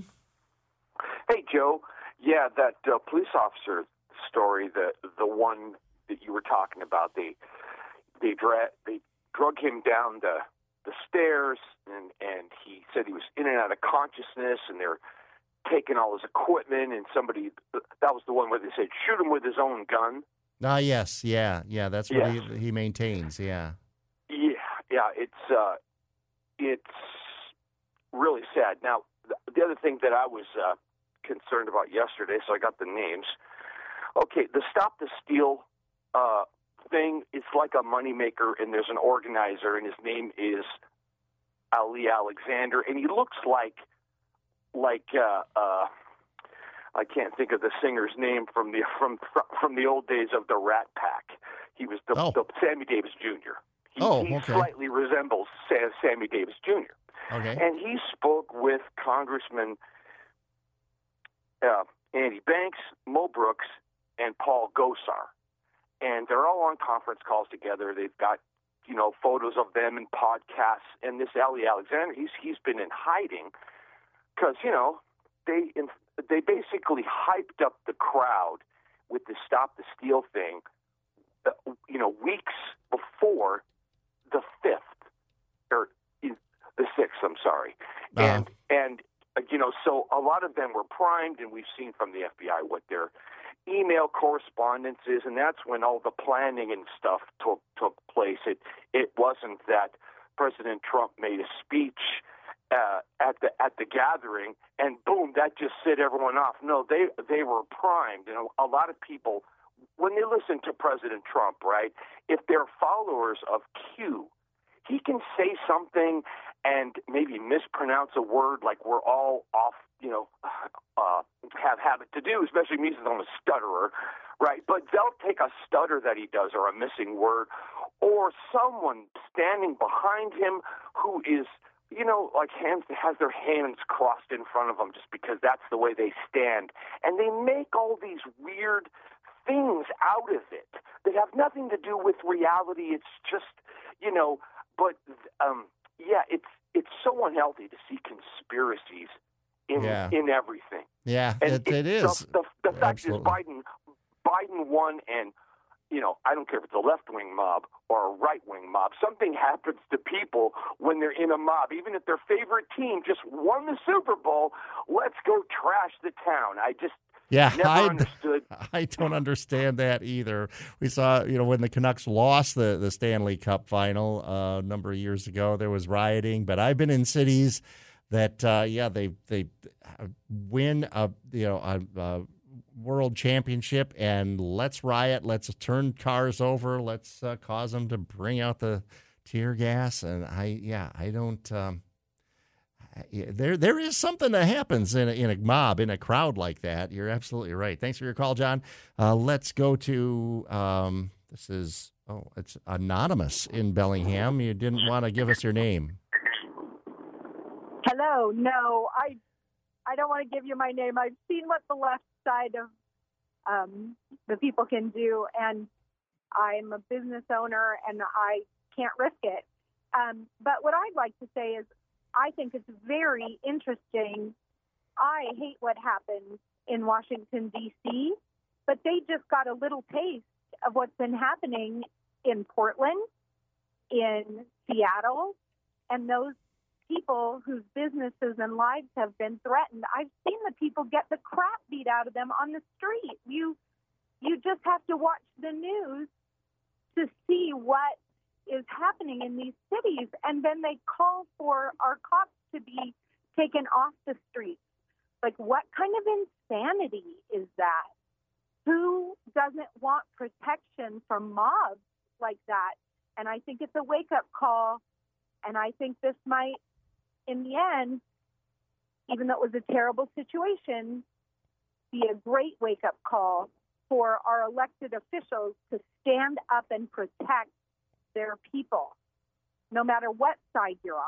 [SPEAKER 3] Hey, Joe. Yeah, that uh, police officer story, the the one that you were talking about, they they, dra- they drug him down the, the stairs, and, and he said he was in and out of consciousness, and they're taking all his equipment, and somebody, that was the one where they said, shoot him with his own gun.
[SPEAKER 2] Ah, uh, yes, yeah, yeah, that's what
[SPEAKER 3] yes.
[SPEAKER 2] he, he maintains, yeah.
[SPEAKER 3] Yeah, yeah, it's uh, it's really sad. Now, the other thing that I was uh, concerned about yesterday, so I got the names. Okay, the Stop the Steal uh, thing, it's like a moneymaker, and there's an organizer, and his name is Ali Alexander, and he looks like, like, uh, uh, I can't think of the singer's name from the from from the old days of the Rat Pack. He was the, oh. the Sammy Davis Junior He,
[SPEAKER 2] oh,
[SPEAKER 3] he
[SPEAKER 2] okay.
[SPEAKER 3] slightly resembles Sam, Sammy Davis Junior
[SPEAKER 2] Okay.
[SPEAKER 3] And he spoke with Congressman uh, Andy Banks, Mo Brooks, and Paul Gosar. And they're all on conference calls together. They've got, you know, photos of them and podcasts. And this Ali Alexander, he's he's been in hiding because, you know, they in, they basically hyped up the crowd with the Stop the Steal thing, uh, you know, weeks before the fifth, or the sixth, I'm sorry.
[SPEAKER 2] Uh-huh.
[SPEAKER 3] And, and uh, you know, so a lot of them were primed, and we've seen from the F B I what their email correspondence is, and that's when all the planning and stuff took took place. It it wasn't that President Trump made a speech uh, at the at the gathering, and boom, that just set everyone off. No, they they were primed, and a, a lot of people, when they listen to President Trump, right, if they're followers of Q, he can say something and maybe mispronounce a word like we're all off, you know, uh, have habit to do, especially me since I'm a stutterer, right? But they'll take a stutter that he does or a missing word, or someone standing behind him who is, you know, like hands has their hands crossed in front of them just because that's the way they stand. And they make all these weird things out of it that have nothing to do with reality. It's just, you know, but um, yeah, it's it's so unhealthy to see conspiracies in
[SPEAKER 2] yeah.
[SPEAKER 3] in everything.
[SPEAKER 2] Yeah,
[SPEAKER 3] and
[SPEAKER 2] it, it is.
[SPEAKER 3] The, the, the fact
[SPEAKER 2] Absolutely.
[SPEAKER 3] is, Biden Biden won, and you know, I don't care if it's a left-wing mob or a right-wing mob. Something happens to people when they're in a mob. Even if their favorite team just won the Super Bowl, let's go trash the town. I just
[SPEAKER 2] yeah,
[SPEAKER 3] never
[SPEAKER 2] I,
[SPEAKER 3] understood.
[SPEAKER 2] I don't understand that either. We saw, you know, when the Canucks lost the, the Stanley Cup final uh, a number of years ago, there was rioting. But I've been in cities that, uh, yeah, they they win a, you know, a, a world championship, and let's riot, let's turn cars over, let's uh, cause them to bring out the tear gas. And I, yeah, I don't. Um, I, there, there is something that happens in a, in a mob, in a crowd like that. You're absolutely right. Thanks for your call, John. Uh, let's go to um, this is oh, it's anonymous in Bellingham. You didn't want to give us your name.
[SPEAKER 5] Hello. No, I, I don't want to give you my name. I've seen what the left side of um, the people can do, and I'm a business owner, and I can't risk it. Um, but what I'd like to say is I think it's very interesting. I hate what happened in Washington, D C, but they just got a little taste of what's been happening in Portland, in Seattle, and those people whose businesses and lives have been threatened. I've seen the people get the crap beat out of them on the street. You you just have to watch the news to see what is happening in these cities, and then they call for our cops to be taken off the streets. Like, what kind of insanity is that? Who doesn't want protection from mobs like that? And I think it's a wake-up call, and I think this might, in the end, even though it was a terrible situation, be a great wake-up call for our elected officials to stand up and protect their people, no matter what side you're on.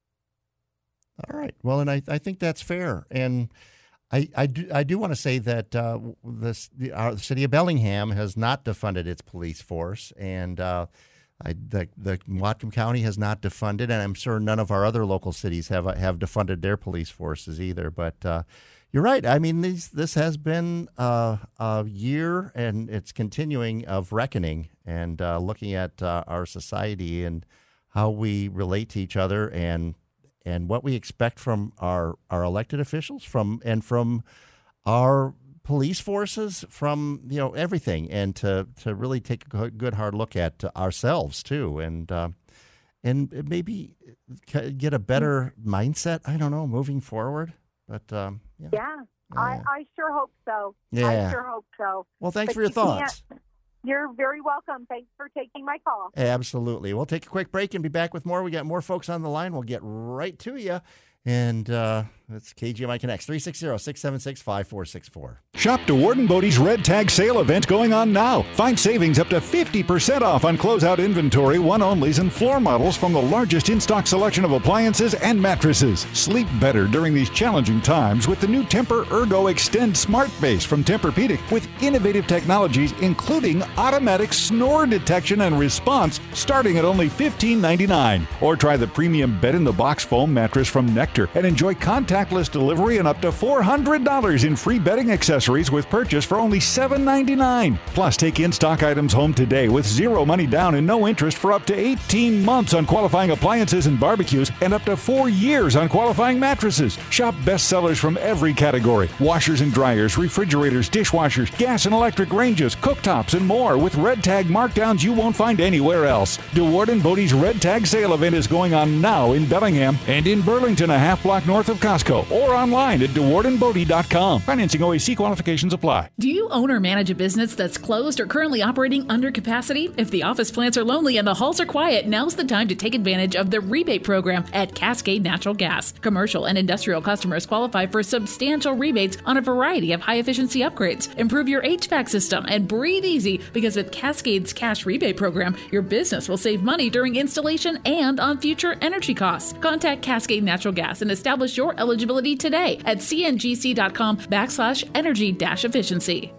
[SPEAKER 2] All right. Well, and I, I think that's fair. And I, I do, I do want to say that uh, this, the, our, the city of Bellingham has not defunded its police force, and uh, I, the, the Whatcom County has not defunded, and I'm sure none of our other local cities have have defunded their police forces either. But uh, you're right. I mean, these, this has been uh, a year, and it's continuing, of reckoning and uh, looking at uh, our society and how we relate to each other, and and what we expect from our, our elected officials, from and from our police forces, from, you know, everything, and to, to really take a good hard look at ourselves too, and uh, and maybe get a better mindset. I don't know, moving forward. But um, yeah,
[SPEAKER 5] yeah,
[SPEAKER 2] yeah.
[SPEAKER 5] I, I sure hope so.
[SPEAKER 2] Yeah.
[SPEAKER 5] I sure hope so.
[SPEAKER 2] Well, thanks
[SPEAKER 5] But
[SPEAKER 2] for your
[SPEAKER 5] you
[SPEAKER 2] thoughts.
[SPEAKER 5] can't- You're very welcome. Thanks for taking my call.
[SPEAKER 2] Absolutely. We'll take a quick break and be back with more. We got more folks on the line. We'll get right to you. And uh, it's K G M I Connects, three six zero, six seven six, five four six four.
[SPEAKER 6] Shop DeWarden Bodie's Red Tag Sale event going on now. Find savings up to fifty percent off on closeout inventory, one-onlys, and floor models from the largest in-stock selection of appliances and mattresses. Sleep better during these challenging times with the new Tempur Ergo Extend Smart Base from Tempur-Pedic, with innovative technologies including automatic snore detection and response, starting at only fifteen ninety-nine dollars. Or try the premium bed-in-the-box foam mattress from Nectar and enjoy contactless delivery and up to four hundred dollars in free bedding accessories with purchase for only seven ninety-nine. Plus, take in-stock items home today with zero money down and no interest for up to eighteen months on qualifying appliances and barbecues, and up to four years on qualifying mattresses. Shop bestsellers from every category: washers and dryers, refrigerators, dishwashers, gas and electric ranges, cooktops, and more, with Red Tag markdowns you won't find anywhere else. DeWarden Bodie's Red Tag Sale event is going on now in Bellingham and in Burlington, a half block north of Costco, or online at dewarden bodie dot com. Financing O A C qualifications apply.
[SPEAKER 22] Do you own or manage a business that's closed or currently operating under capacity? If the office plants are lonely and the halls are quiet, now's the time to take advantage of the rebate program at Cascade Natural Gas. Commercial and industrial customers qualify for substantial rebates on a variety of high-efficiency upgrades. Improve your H V A C system and breathe easy, because with Cascade's cash rebate program, your business will save money during installation and on future energy costs. Contact Cascade Natural Gas and establish your eligibility today at cngc.com backslash energy dash efficiency.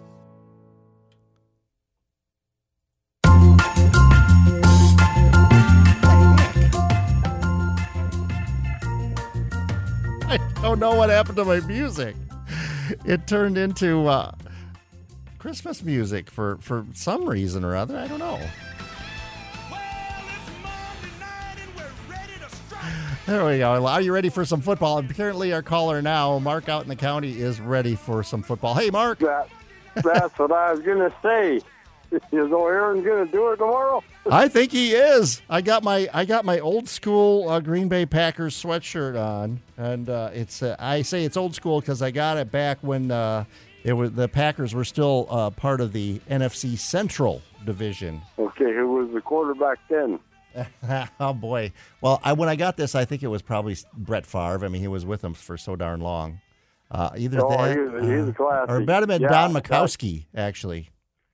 [SPEAKER 2] I don't know what happened to my music. It turned into uh, Christmas music for, for some reason or other. I don't know. There we go. Are you ready for some football? Apparently our caller now, Mark out in the county, is ready for some football. Hey, Mark.
[SPEAKER 7] That, that's what I was going to say. Is old Aaron going to do it tomorrow?
[SPEAKER 2] I think he is. I got my I got my old school uh, Green Bay Packers sweatshirt on, and uh, it's uh, I say it's old school because I got it back when uh, it was the Packers were still uh, part of the N F C Central Division.
[SPEAKER 7] Okay, who was the quarterback then?
[SPEAKER 2] Oh boy! Well, I, when I got this, I think it was probably Brett Favre. I mean, he was with them for so darn long. Uh, either
[SPEAKER 7] oh,
[SPEAKER 2] that,
[SPEAKER 7] he's, he's a classic.
[SPEAKER 2] or it might have been
[SPEAKER 7] yeah,
[SPEAKER 2] Don Mikowski, actually.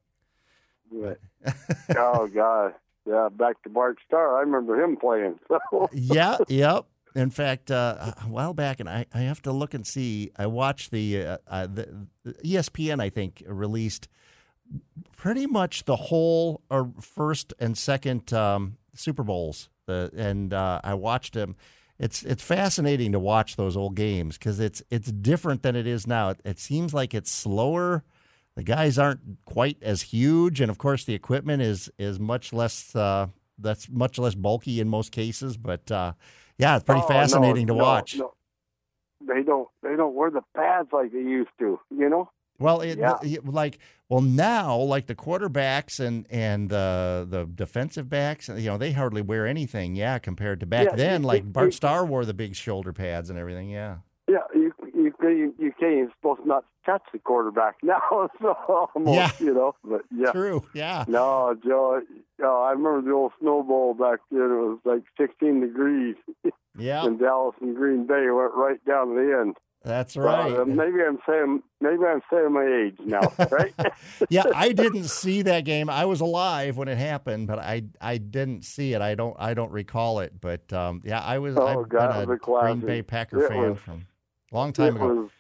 [SPEAKER 7] But, oh God! Yeah, back to Bart Starr. I remember him playing. So.
[SPEAKER 2] yeah, yep. In fact, uh, a while back, and I, I have to look and see. I watched the, uh, uh, the, the E S P N. I think released pretty much the whole or first and second um, Super Bowls, the, and uh, I watched them. It's it's fascinating to watch those old games because it's it's different than it is now. It, it seems like it's slower. The guys aren't quite as huge, and of course, the equipment is is much less. Uh, that's much less bulky in most cases, but uh, yeah, it's pretty
[SPEAKER 7] oh,
[SPEAKER 2] fascinating
[SPEAKER 7] no,
[SPEAKER 2] to
[SPEAKER 7] no,
[SPEAKER 2] watch.
[SPEAKER 7] No. They don't they don't wear the pads like they used to, you know.
[SPEAKER 2] Well, it,
[SPEAKER 7] yeah.
[SPEAKER 2] the, like well now, like the quarterbacks and and uh, the defensive backs, you know, they hardly wear anything. Yeah, compared to back
[SPEAKER 7] yeah,
[SPEAKER 2] then,
[SPEAKER 7] you,
[SPEAKER 2] like
[SPEAKER 7] you,
[SPEAKER 2] Bart
[SPEAKER 7] you,
[SPEAKER 2] Starr wore the big shoulder pads and everything. Yeah.
[SPEAKER 7] Yeah, you you you, you can't even supposed not to touch the quarterback now. So almost,
[SPEAKER 2] yeah.
[SPEAKER 7] you know, but yeah,
[SPEAKER 2] true. Yeah.
[SPEAKER 7] No, Joe. Oh, I remember the old snowball back then. It was like sixteen degrees.
[SPEAKER 2] Yeah.
[SPEAKER 7] And Dallas and Green Bay went right down to the end.
[SPEAKER 2] That's right.
[SPEAKER 7] Uh, maybe I'm saying maybe I'm saying my age now, right?
[SPEAKER 2] Yeah, I didn't see that game. I was alive when it happened, but I I didn't see it. I don't I don't recall it. But um, yeah, I was.
[SPEAKER 7] Oh,
[SPEAKER 2] I've
[SPEAKER 7] God,
[SPEAKER 2] been a Green Bay Packer
[SPEAKER 7] it
[SPEAKER 2] fan
[SPEAKER 7] was,
[SPEAKER 2] from a long time ago.
[SPEAKER 7] Was,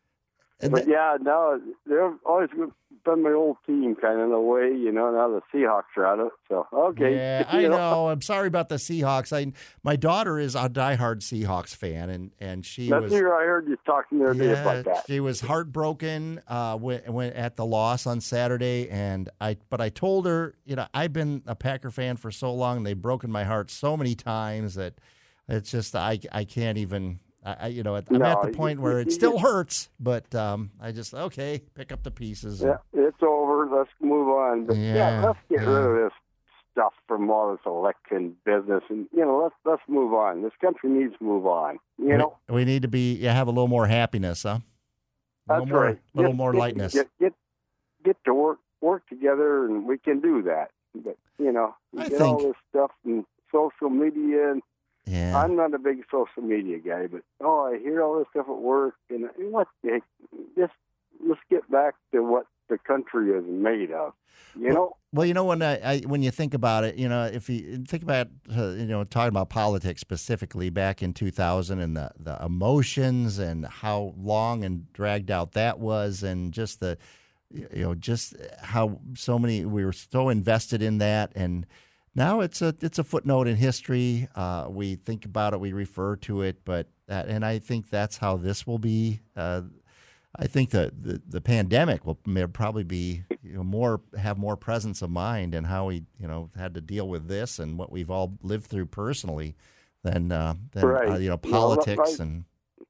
[SPEAKER 7] but th- yeah, no, they've always been my old team kind of in a way, you know. Now the Seahawks are out of it, so okay.
[SPEAKER 2] Yeah, I know. know. I'm sorry about the Seahawks. I my daughter is a diehard Seahawks fan, and, and she
[SPEAKER 7] That's
[SPEAKER 2] was.
[SPEAKER 7] Here I heard you talking the other
[SPEAKER 2] yeah,
[SPEAKER 7] day about that.
[SPEAKER 2] She was heartbroken uh, when, when at the loss on Saturday, and I. But I told her, you know, I've been a Packer fan for so long, and they've broken my heart so many times that it's just I I can't even. I, you know, I'm
[SPEAKER 7] no,
[SPEAKER 2] at the point
[SPEAKER 7] you,
[SPEAKER 2] where
[SPEAKER 7] you,
[SPEAKER 2] it
[SPEAKER 7] you
[SPEAKER 2] still
[SPEAKER 7] just,
[SPEAKER 2] hurts, but um, I just, okay, pick up the pieces.
[SPEAKER 7] Yeah, it's over. Let's move on. But yeah, yeah let's get yeah. rid of this stuff from all this election business, and you know, let's let's move on. This country needs to move on. You
[SPEAKER 2] we,
[SPEAKER 7] know,
[SPEAKER 2] we need to be yeah, have a little more happiness, huh? A
[SPEAKER 7] That's
[SPEAKER 2] little more,
[SPEAKER 7] right.
[SPEAKER 2] A little
[SPEAKER 7] get,
[SPEAKER 2] more
[SPEAKER 7] get,
[SPEAKER 2] lightness.
[SPEAKER 7] Get, get get to work work together, and we can do that. But you know, we
[SPEAKER 2] I
[SPEAKER 7] get
[SPEAKER 2] think,
[SPEAKER 7] all this stuff and social media and.
[SPEAKER 2] Yeah.
[SPEAKER 7] I'm not a big social media guy, but oh, I hear all this stuff at work, and what the heck? Just let's get back to what the country is made of, you know.
[SPEAKER 2] Well, you know when I, I when you think about it, you know, if you think about uh, you know talking about politics specifically back in two thousand and the the emotions and how long and dragged out that was, and just the you know just how so many we were so invested in that and. Now it's a it's a footnote in history. Uh, we think about it, we refer to it, but that, and I think that's how this will be. Uh, I think that the, the pandemic will probably be you know, more have more presence of mind and how we you know had to deal with this and what we've all lived through personally than uh, than
[SPEAKER 7] right.
[SPEAKER 2] uh, you know politics
[SPEAKER 7] well, right.
[SPEAKER 2] and.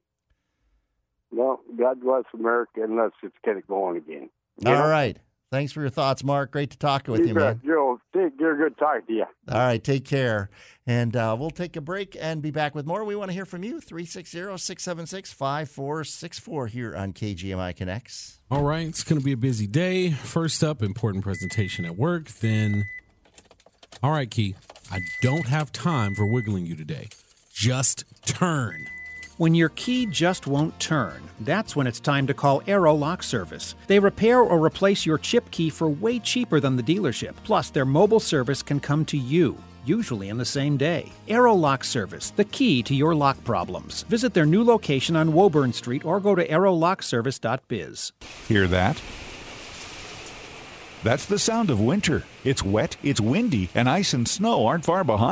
[SPEAKER 7] Well, God bless America, and let's just get it going again.
[SPEAKER 2] All
[SPEAKER 7] know?
[SPEAKER 2] right. Thanks for your thoughts, Mark. Great to talk with you, you man.
[SPEAKER 7] Joe, you're good talking to you.
[SPEAKER 2] All right, take care. And uh, we'll take a break and be back with more. We want to hear from you. three six zero, six seven six, five four six four here on K G M I Connects.
[SPEAKER 8] All right, it's going to be a busy day. First up, important presentation at work. Then, all right, Key, I don't have time for wiggling you today. Just turn.
[SPEAKER 23] When your key just won't turn, that's when it's time to call Arrow Lock Service. They repair or replace your chip key for way cheaper than the dealership. Plus, their mobile service can come to you, usually in the same day. Arrow Lock Service, the key to your lock problems. Visit their new location on Woburn Street or go to arrow lock service dot biz.
[SPEAKER 6] Hear that? That's the sound of winter. It's wet, it's windy, and ice and snow aren't far behind.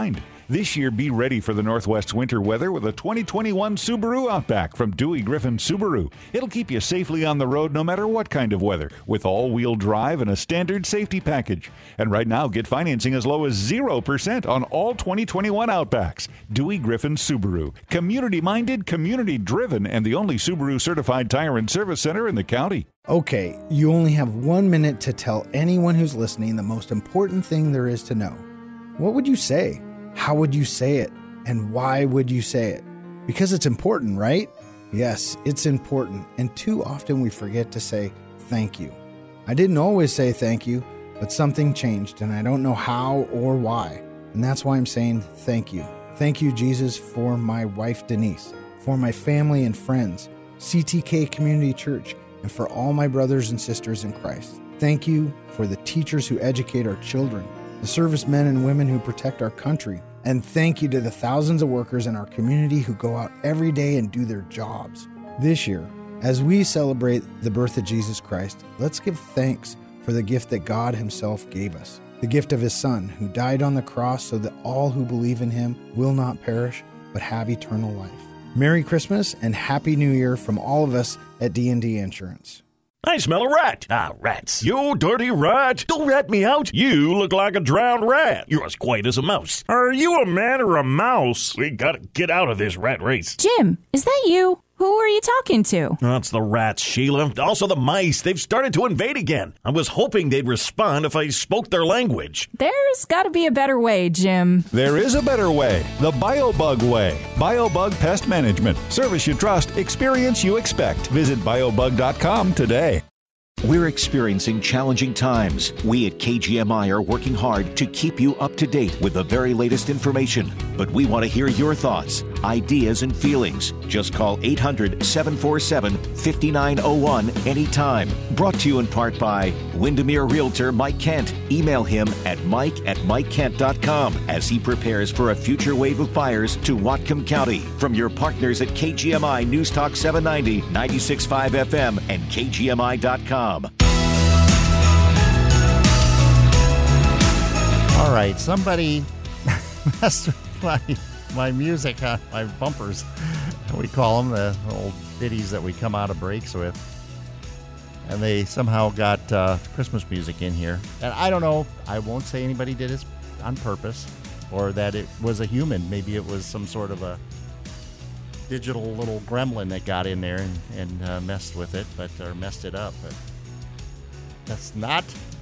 [SPEAKER 6] This year, be ready for the Northwest's winter weather with a twenty twenty-one Subaru Outback from Dewey Griffin Subaru. It'll keep you safely on the road no matter what kind of weather, with all-wheel drive and a standard safety package. And right now, get financing as low as zero percent on all twenty twenty-one Outbacks. Dewey Griffin Subaru. Community-minded, community-driven, and the only Subaru-certified tire and service center in the county.
[SPEAKER 9] Okay, you only have one minute to tell anyone who's listening the most important thing there is to know. What would you say? How would you say it? And why would you say it? Because it's important, right? Yes, it's important. And too often we forget to say thank you. I didn't always say thank you, but something changed and I don't know how or why. And that's why I'm saying thank you. Thank you, Jesus, for my wife, Denise, for my family and friends, C T K Community Church, and for all my brothers and sisters in Christ. Thank you for the teachers who educate our children, the servicemen and women who protect our country, and thank you to the thousands of workers in our community who go out every day and do their jobs. This year, as we celebrate the birth of Jesus Christ, let's give thanks for the gift that God Himself gave us, the gift of His Son, who died on the cross so that all who believe in Him will not perish, but have eternal life. Merry Christmas and Happy New Year from all of us at D and D Insurance.
[SPEAKER 10] I smell a rat. Ah, rats. You dirty rat. Don't rat me out. You look like a drowned rat. You're as quiet as a mouse. Are you a man or a mouse? We gotta get out of this rat race.
[SPEAKER 11] Jim, is that you? Who are you talking to?
[SPEAKER 10] That's the rats, Sheila. Also the mice. They've started to invade again. I was hoping they'd respond if I spoke their language.
[SPEAKER 11] There's got to be a better way, Jim.
[SPEAKER 6] There is a better way. The BioBug way. BioBug Pest Management. Service you trust. Experience you expect. Visit biobug dot com today.
[SPEAKER 1] We're experiencing challenging times. We at K G M I are working hard to keep you up to date with the very latest information. But we want to hear your thoughts, ideas, and feelings. Just call eight hundred, seven four seven, five nine zero one anytime. Brought to you in part by Windermere Realtor Mike Kent. Email him at mike at mike kent dot com as he prepares for a future wave of buyers to Whatcom County. From your partners at K G M I News Talk seven ninety, ninety-six point five F M, and K G M I dot com.
[SPEAKER 2] All right, somebody messed with my, my music, uh, my bumpers, we call them, the old ditties that we come out of breaks with. And they somehow got uh, Christmas music in here. And I don't know, I won't say anybody did it on purpose or that it was a human. Maybe it was some sort of a digital little gremlin that got in there and, and uh, messed with it, but or messed it up. But that's not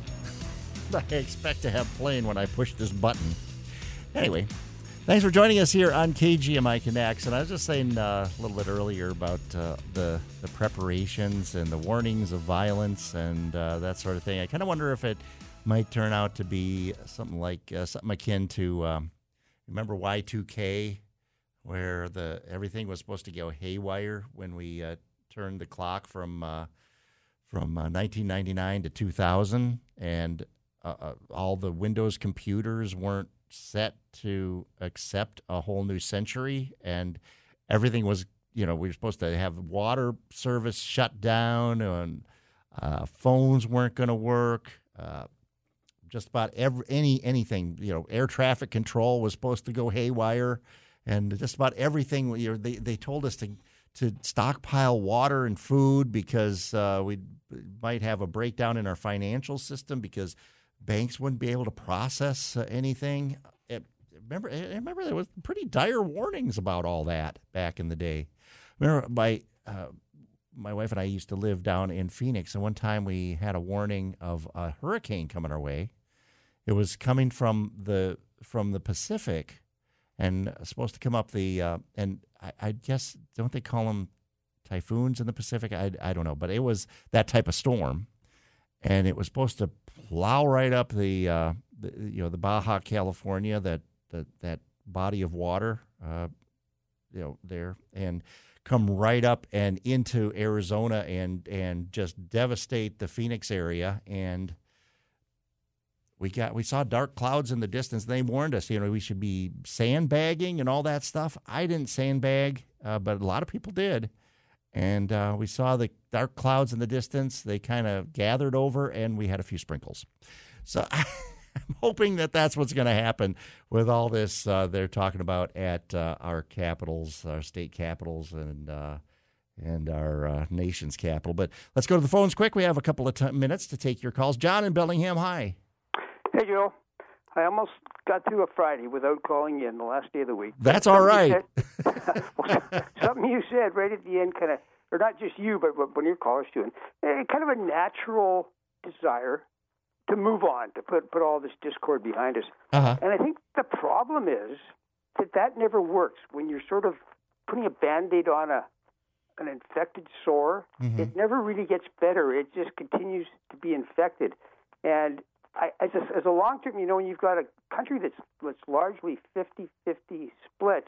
[SPEAKER 2] what I expect to have playing when I push this button. Anyway, thanks for joining us here on K G M I Connects. And I was just saying uh, a little bit earlier about uh, the, the preparations and the warnings of violence and uh, that sort of thing. I kind of wonder if it might turn out to be something like uh, something akin to, um, remember Y two K, where the everything was supposed to go haywire when we uh, turned the clock from uh, from uh, nineteen ninety-nine to two thousand, and uh, uh, all the Windows computers weren't set to accept a whole new century, and everything was, you know, we were supposed to have water service shut down, and uh, phones weren't going to work. Uh, just about every any anything, you know, air traffic control was supposed to go haywire, and just about everything. You know, they they told us to to stockpile water and food because uh, we might have a breakdown in our financial system because banks wouldn't be able to process uh, anything. It, remember, I remember there was pretty dire warnings about all that back in the day. Remember, my uh, my wife and I used to live down in Phoenix, and one time we had a warning of a hurricane coming our way. It was coming from the from the Pacific, and supposed to come up the uh, and I, I guess don't they call them typhoons in the Pacific? I, I don't know, but it was that type of storm, and it was supposed to plow right up the, uh, the you know the Baja California, that that, that body of water, uh, you know there, and come right up and into Arizona and and just devastate the Phoenix area. And we got we saw dark clouds in the distance. They warned us, you know, we should be sandbagging and all that stuff. I didn't sandbag, uh, but a lot of people did. And uh, we saw the dark clouds in the distance. They kind of gathered over, and we had a few sprinkles. So I'm hoping that that's what's going to happen with all this uh, they're talking about at uh, our capitals, our state capitals, and uh, and our uh, nation's capital. But let's go to the phones quick. We have a couple of t- minutes to take your calls. John in Bellingham, hi.
[SPEAKER 12] Hey, Joe. I almost got through a Friday without calling you in the last day of the week.
[SPEAKER 2] That's all right.
[SPEAKER 12] Said, well, something you said right at the end kind of, or not just you, but when your callers doing, kind of a natural desire to move on, to put put all this discord behind us.
[SPEAKER 2] Uh-huh.
[SPEAKER 12] And I think the problem is that that never works. When you're sort of putting a Band-Aid on a an infected sore, mm-hmm. it never really gets better. It just continues to be infected. And I, as a, as a long-term, you know, when you've got a country that's, that's largely fifty-fifty split,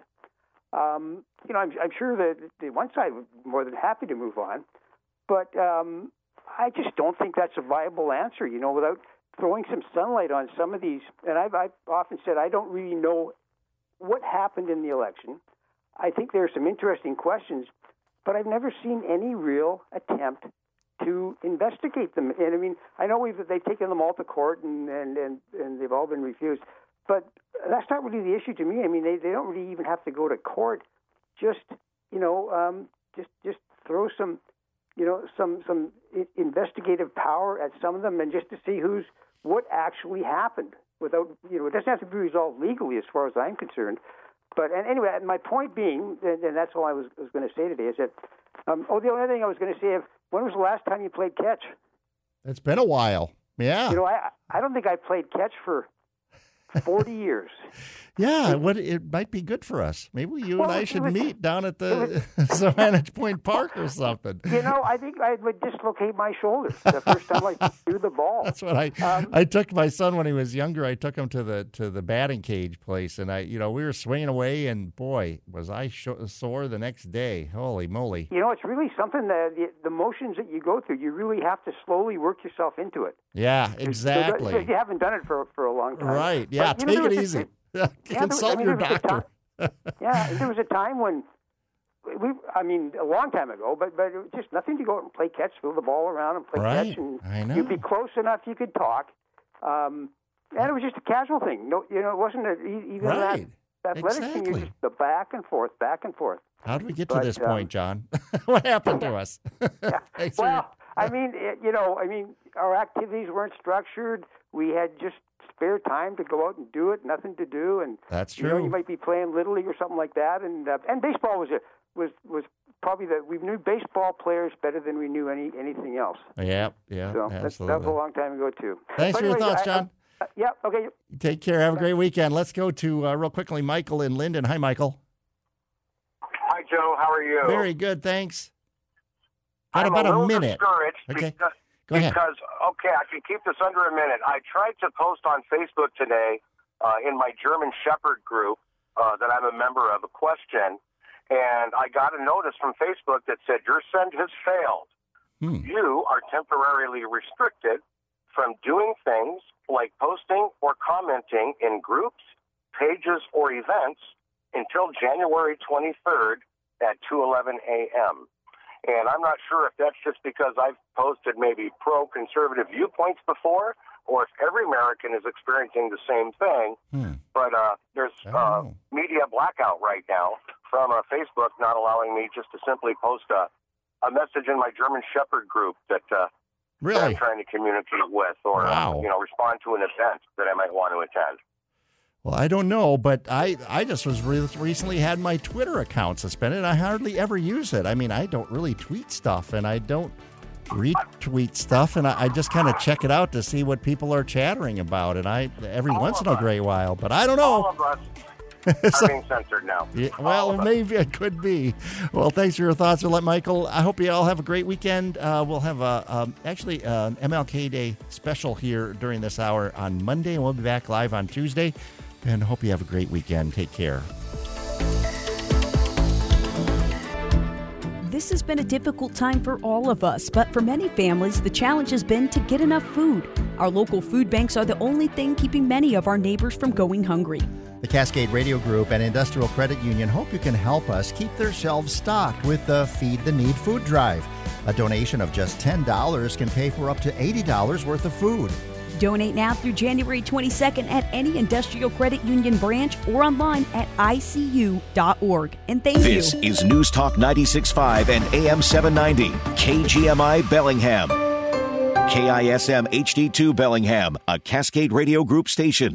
[SPEAKER 12] um, you know, I'm, I'm sure that the one side would be more than happy to move on. But um, I just don't think that's a viable answer, you know, without throwing some sunlight on some of these. And I've, I've often said I don't really know what happened in the election. I think there are some interesting questions, but I've never seen any real attempt to investigate them. And I mean, I know we've they've taken them all to court and, and, and, and they've all been refused, but that's not really the issue to me. I mean, they, they don't really even have to go to court. Just, you know, um, just just throw some, you know, some some investigative power at some of them, and just to see who's what actually happened. Without, you know, it doesn't have to be resolved legally as far as I'm concerned. But and anyway, my point being, and, and that's all I was, was going to say today, is that, um, oh, the only thing I was going to say, when was the last time you played catch?
[SPEAKER 2] It's been a while. Yeah.
[SPEAKER 12] You know, I I don't think I played catch for forty years.
[SPEAKER 2] Yeah, what it might be good for us. Maybe you
[SPEAKER 12] well,
[SPEAKER 2] and I should
[SPEAKER 12] was,
[SPEAKER 2] meet down at the Savannah Point Park or something.
[SPEAKER 12] You know, I think I would dislocate my shoulder the first time I threw the ball.
[SPEAKER 2] That's what I um, I took my son when he was younger. I took him to the to the batting cage place, and I, you know, we were swinging away, and boy, was I sh- sore the next day. Holy moly!
[SPEAKER 12] You know, it's really something that the, the motions that you go through, you really have to slowly work yourself into it.
[SPEAKER 2] Yeah, exactly.
[SPEAKER 12] So, so you haven't done it for for a long time,
[SPEAKER 2] right? Yeah, but, take know, it easy. A, Yeah, consult
[SPEAKER 12] was, I mean,
[SPEAKER 2] your doctor.
[SPEAKER 12] Yeah, there was a time when we, I mean, a long time ago, but but it was just nothing to go out and play catch, throw the ball around and play
[SPEAKER 2] right.
[SPEAKER 12] catch, and
[SPEAKER 2] I know.
[SPEAKER 12] You'd be close enough you could talk, um, and it was just a casual thing. No, you know, it wasn't a, even
[SPEAKER 2] right.
[SPEAKER 12] that athletic
[SPEAKER 2] exactly.
[SPEAKER 12] thing. You're just the back and forth, back and forth.
[SPEAKER 2] How did we get to
[SPEAKER 12] but,
[SPEAKER 2] this
[SPEAKER 12] um,
[SPEAKER 2] point, John? What happened to us?
[SPEAKER 12] yeah. Well, I mean, it, you know, I mean, our activities weren't structured. We had just spare time to go out and do it, nothing to do, and
[SPEAKER 2] that's true.
[SPEAKER 12] You know, you might be playing Little League or something like that, and uh, and baseball was a, was was probably that we knew baseball players better than we knew any anything else.
[SPEAKER 2] Yeah, yeah,
[SPEAKER 12] so
[SPEAKER 2] absolutely.
[SPEAKER 12] That was a long time ago too.
[SPEAKER 2] Thanks
[SPEAKER 12] but
[SPEAKER 2] for
[SPEAKER 12] anyways,
[SPEAKER 2] your thoughts,
[SPEAKER 12] I,
[SPEAKER 2] John.
[SPEAKER 12] I, uh, yeah, okay.
[SPEAKER 2] Take care. Have a great weekend. Let's go to uh, real quickly, Michael in Linden. Hi, Michael.
[SPEAKER 13] Hi, Joe. How are you?
[SPEAKER 2] Very good, thanks. Got
[SPEAKER 13] I'm
[SPEAKER 2] about
[SPEAKER 13] a, little
[SPEAKER 2] a minute.
[SPEAKER 13] Discouraged
[SPEAKER 2] okay.
[SPEAKER 13] Because,
[SPEAKER 2] Go ahead.
[SPEAKER 13] Because, okay, I can keep this under a minute. I tried to post on Facebook today uh, in my German Shepherd group uh, that I'm a member of a question, and I got a notice from Facebook that said, your send has failed.
[SPEAKER 2] Hmm.
[SPEAKER 13] You are temporarily restricted from doing things like posting or commenting in groups, pages, or events until January twenty-third at two eleven a.m. And I'm not sure if that's just because I've posted maybe pro-conservative viewpoints before, or if every American is experiencing the same thing.
[SPEAKER 2] Hmm.
[SPEAKER 13] But uh, there's uh, media blackout right now from uh, Facebook not allowing me just to simply post a, a message in my German Shepherd group that, uh,
[SPEAKER 2] really?
[SPEAKER 13] that I'm trying to communicate with, or
[SPEAKER 2] wow.
[SPEAKER 13] uh, you know, respond to an event that I might want to attend.
[SPEAKER 2] Well, I don't know, but I, I just was re- recently had my Twitter account suspended. I hardly ever use it. I mean, I don't really tweet stuff, and I don't retweet stuff, and I, I just kind of check it out to see what people are chattering about, and I every
[SPEAKER 13] All
[SPEAKER 2] once in
[SPEAKER 13] us.
[SPEAKER 2] a great while, but I don't know.
[SPEAKER 13] All of us are being censored now.
[SPEAKER 2] Yeah, well, maybe it could be. Well, thanks for your thoughts. We'll let Michael. I hope you all have a great weekend. Uh, we'll have a um, actually uh, an M L K Day special here during this hour on Monday, and we'll be back live on Tuesday. And hope you have a great weekend. Take care.
[SPEAKER 14] This has been a difficult time for all of us, but for many families, the challenge has been to get enough food. Our local food banks are the only thing keeping many of our neighbors from going hungry.
[SPEAKER 24] The Cascade Radio Group and Industrial Credit Union hope you can help us keep their shelves stocked with the Feed the Need food drive. A donation of just ten dollars can pay for up to eighty dollars worth of food.
[SPEAKER 14] Donate now through January twenty-second at any Industrial Credit Union branch or online at I C U dot org. And thank
[SPEAKER 1] this
[SPEAKER 14] you.
[SPEAKER 1] This is News Talk ninety-six point five and A M seven ninety, K G M I Bellingham. K I S M H D two Bellingham, a Cascade Radio Group station.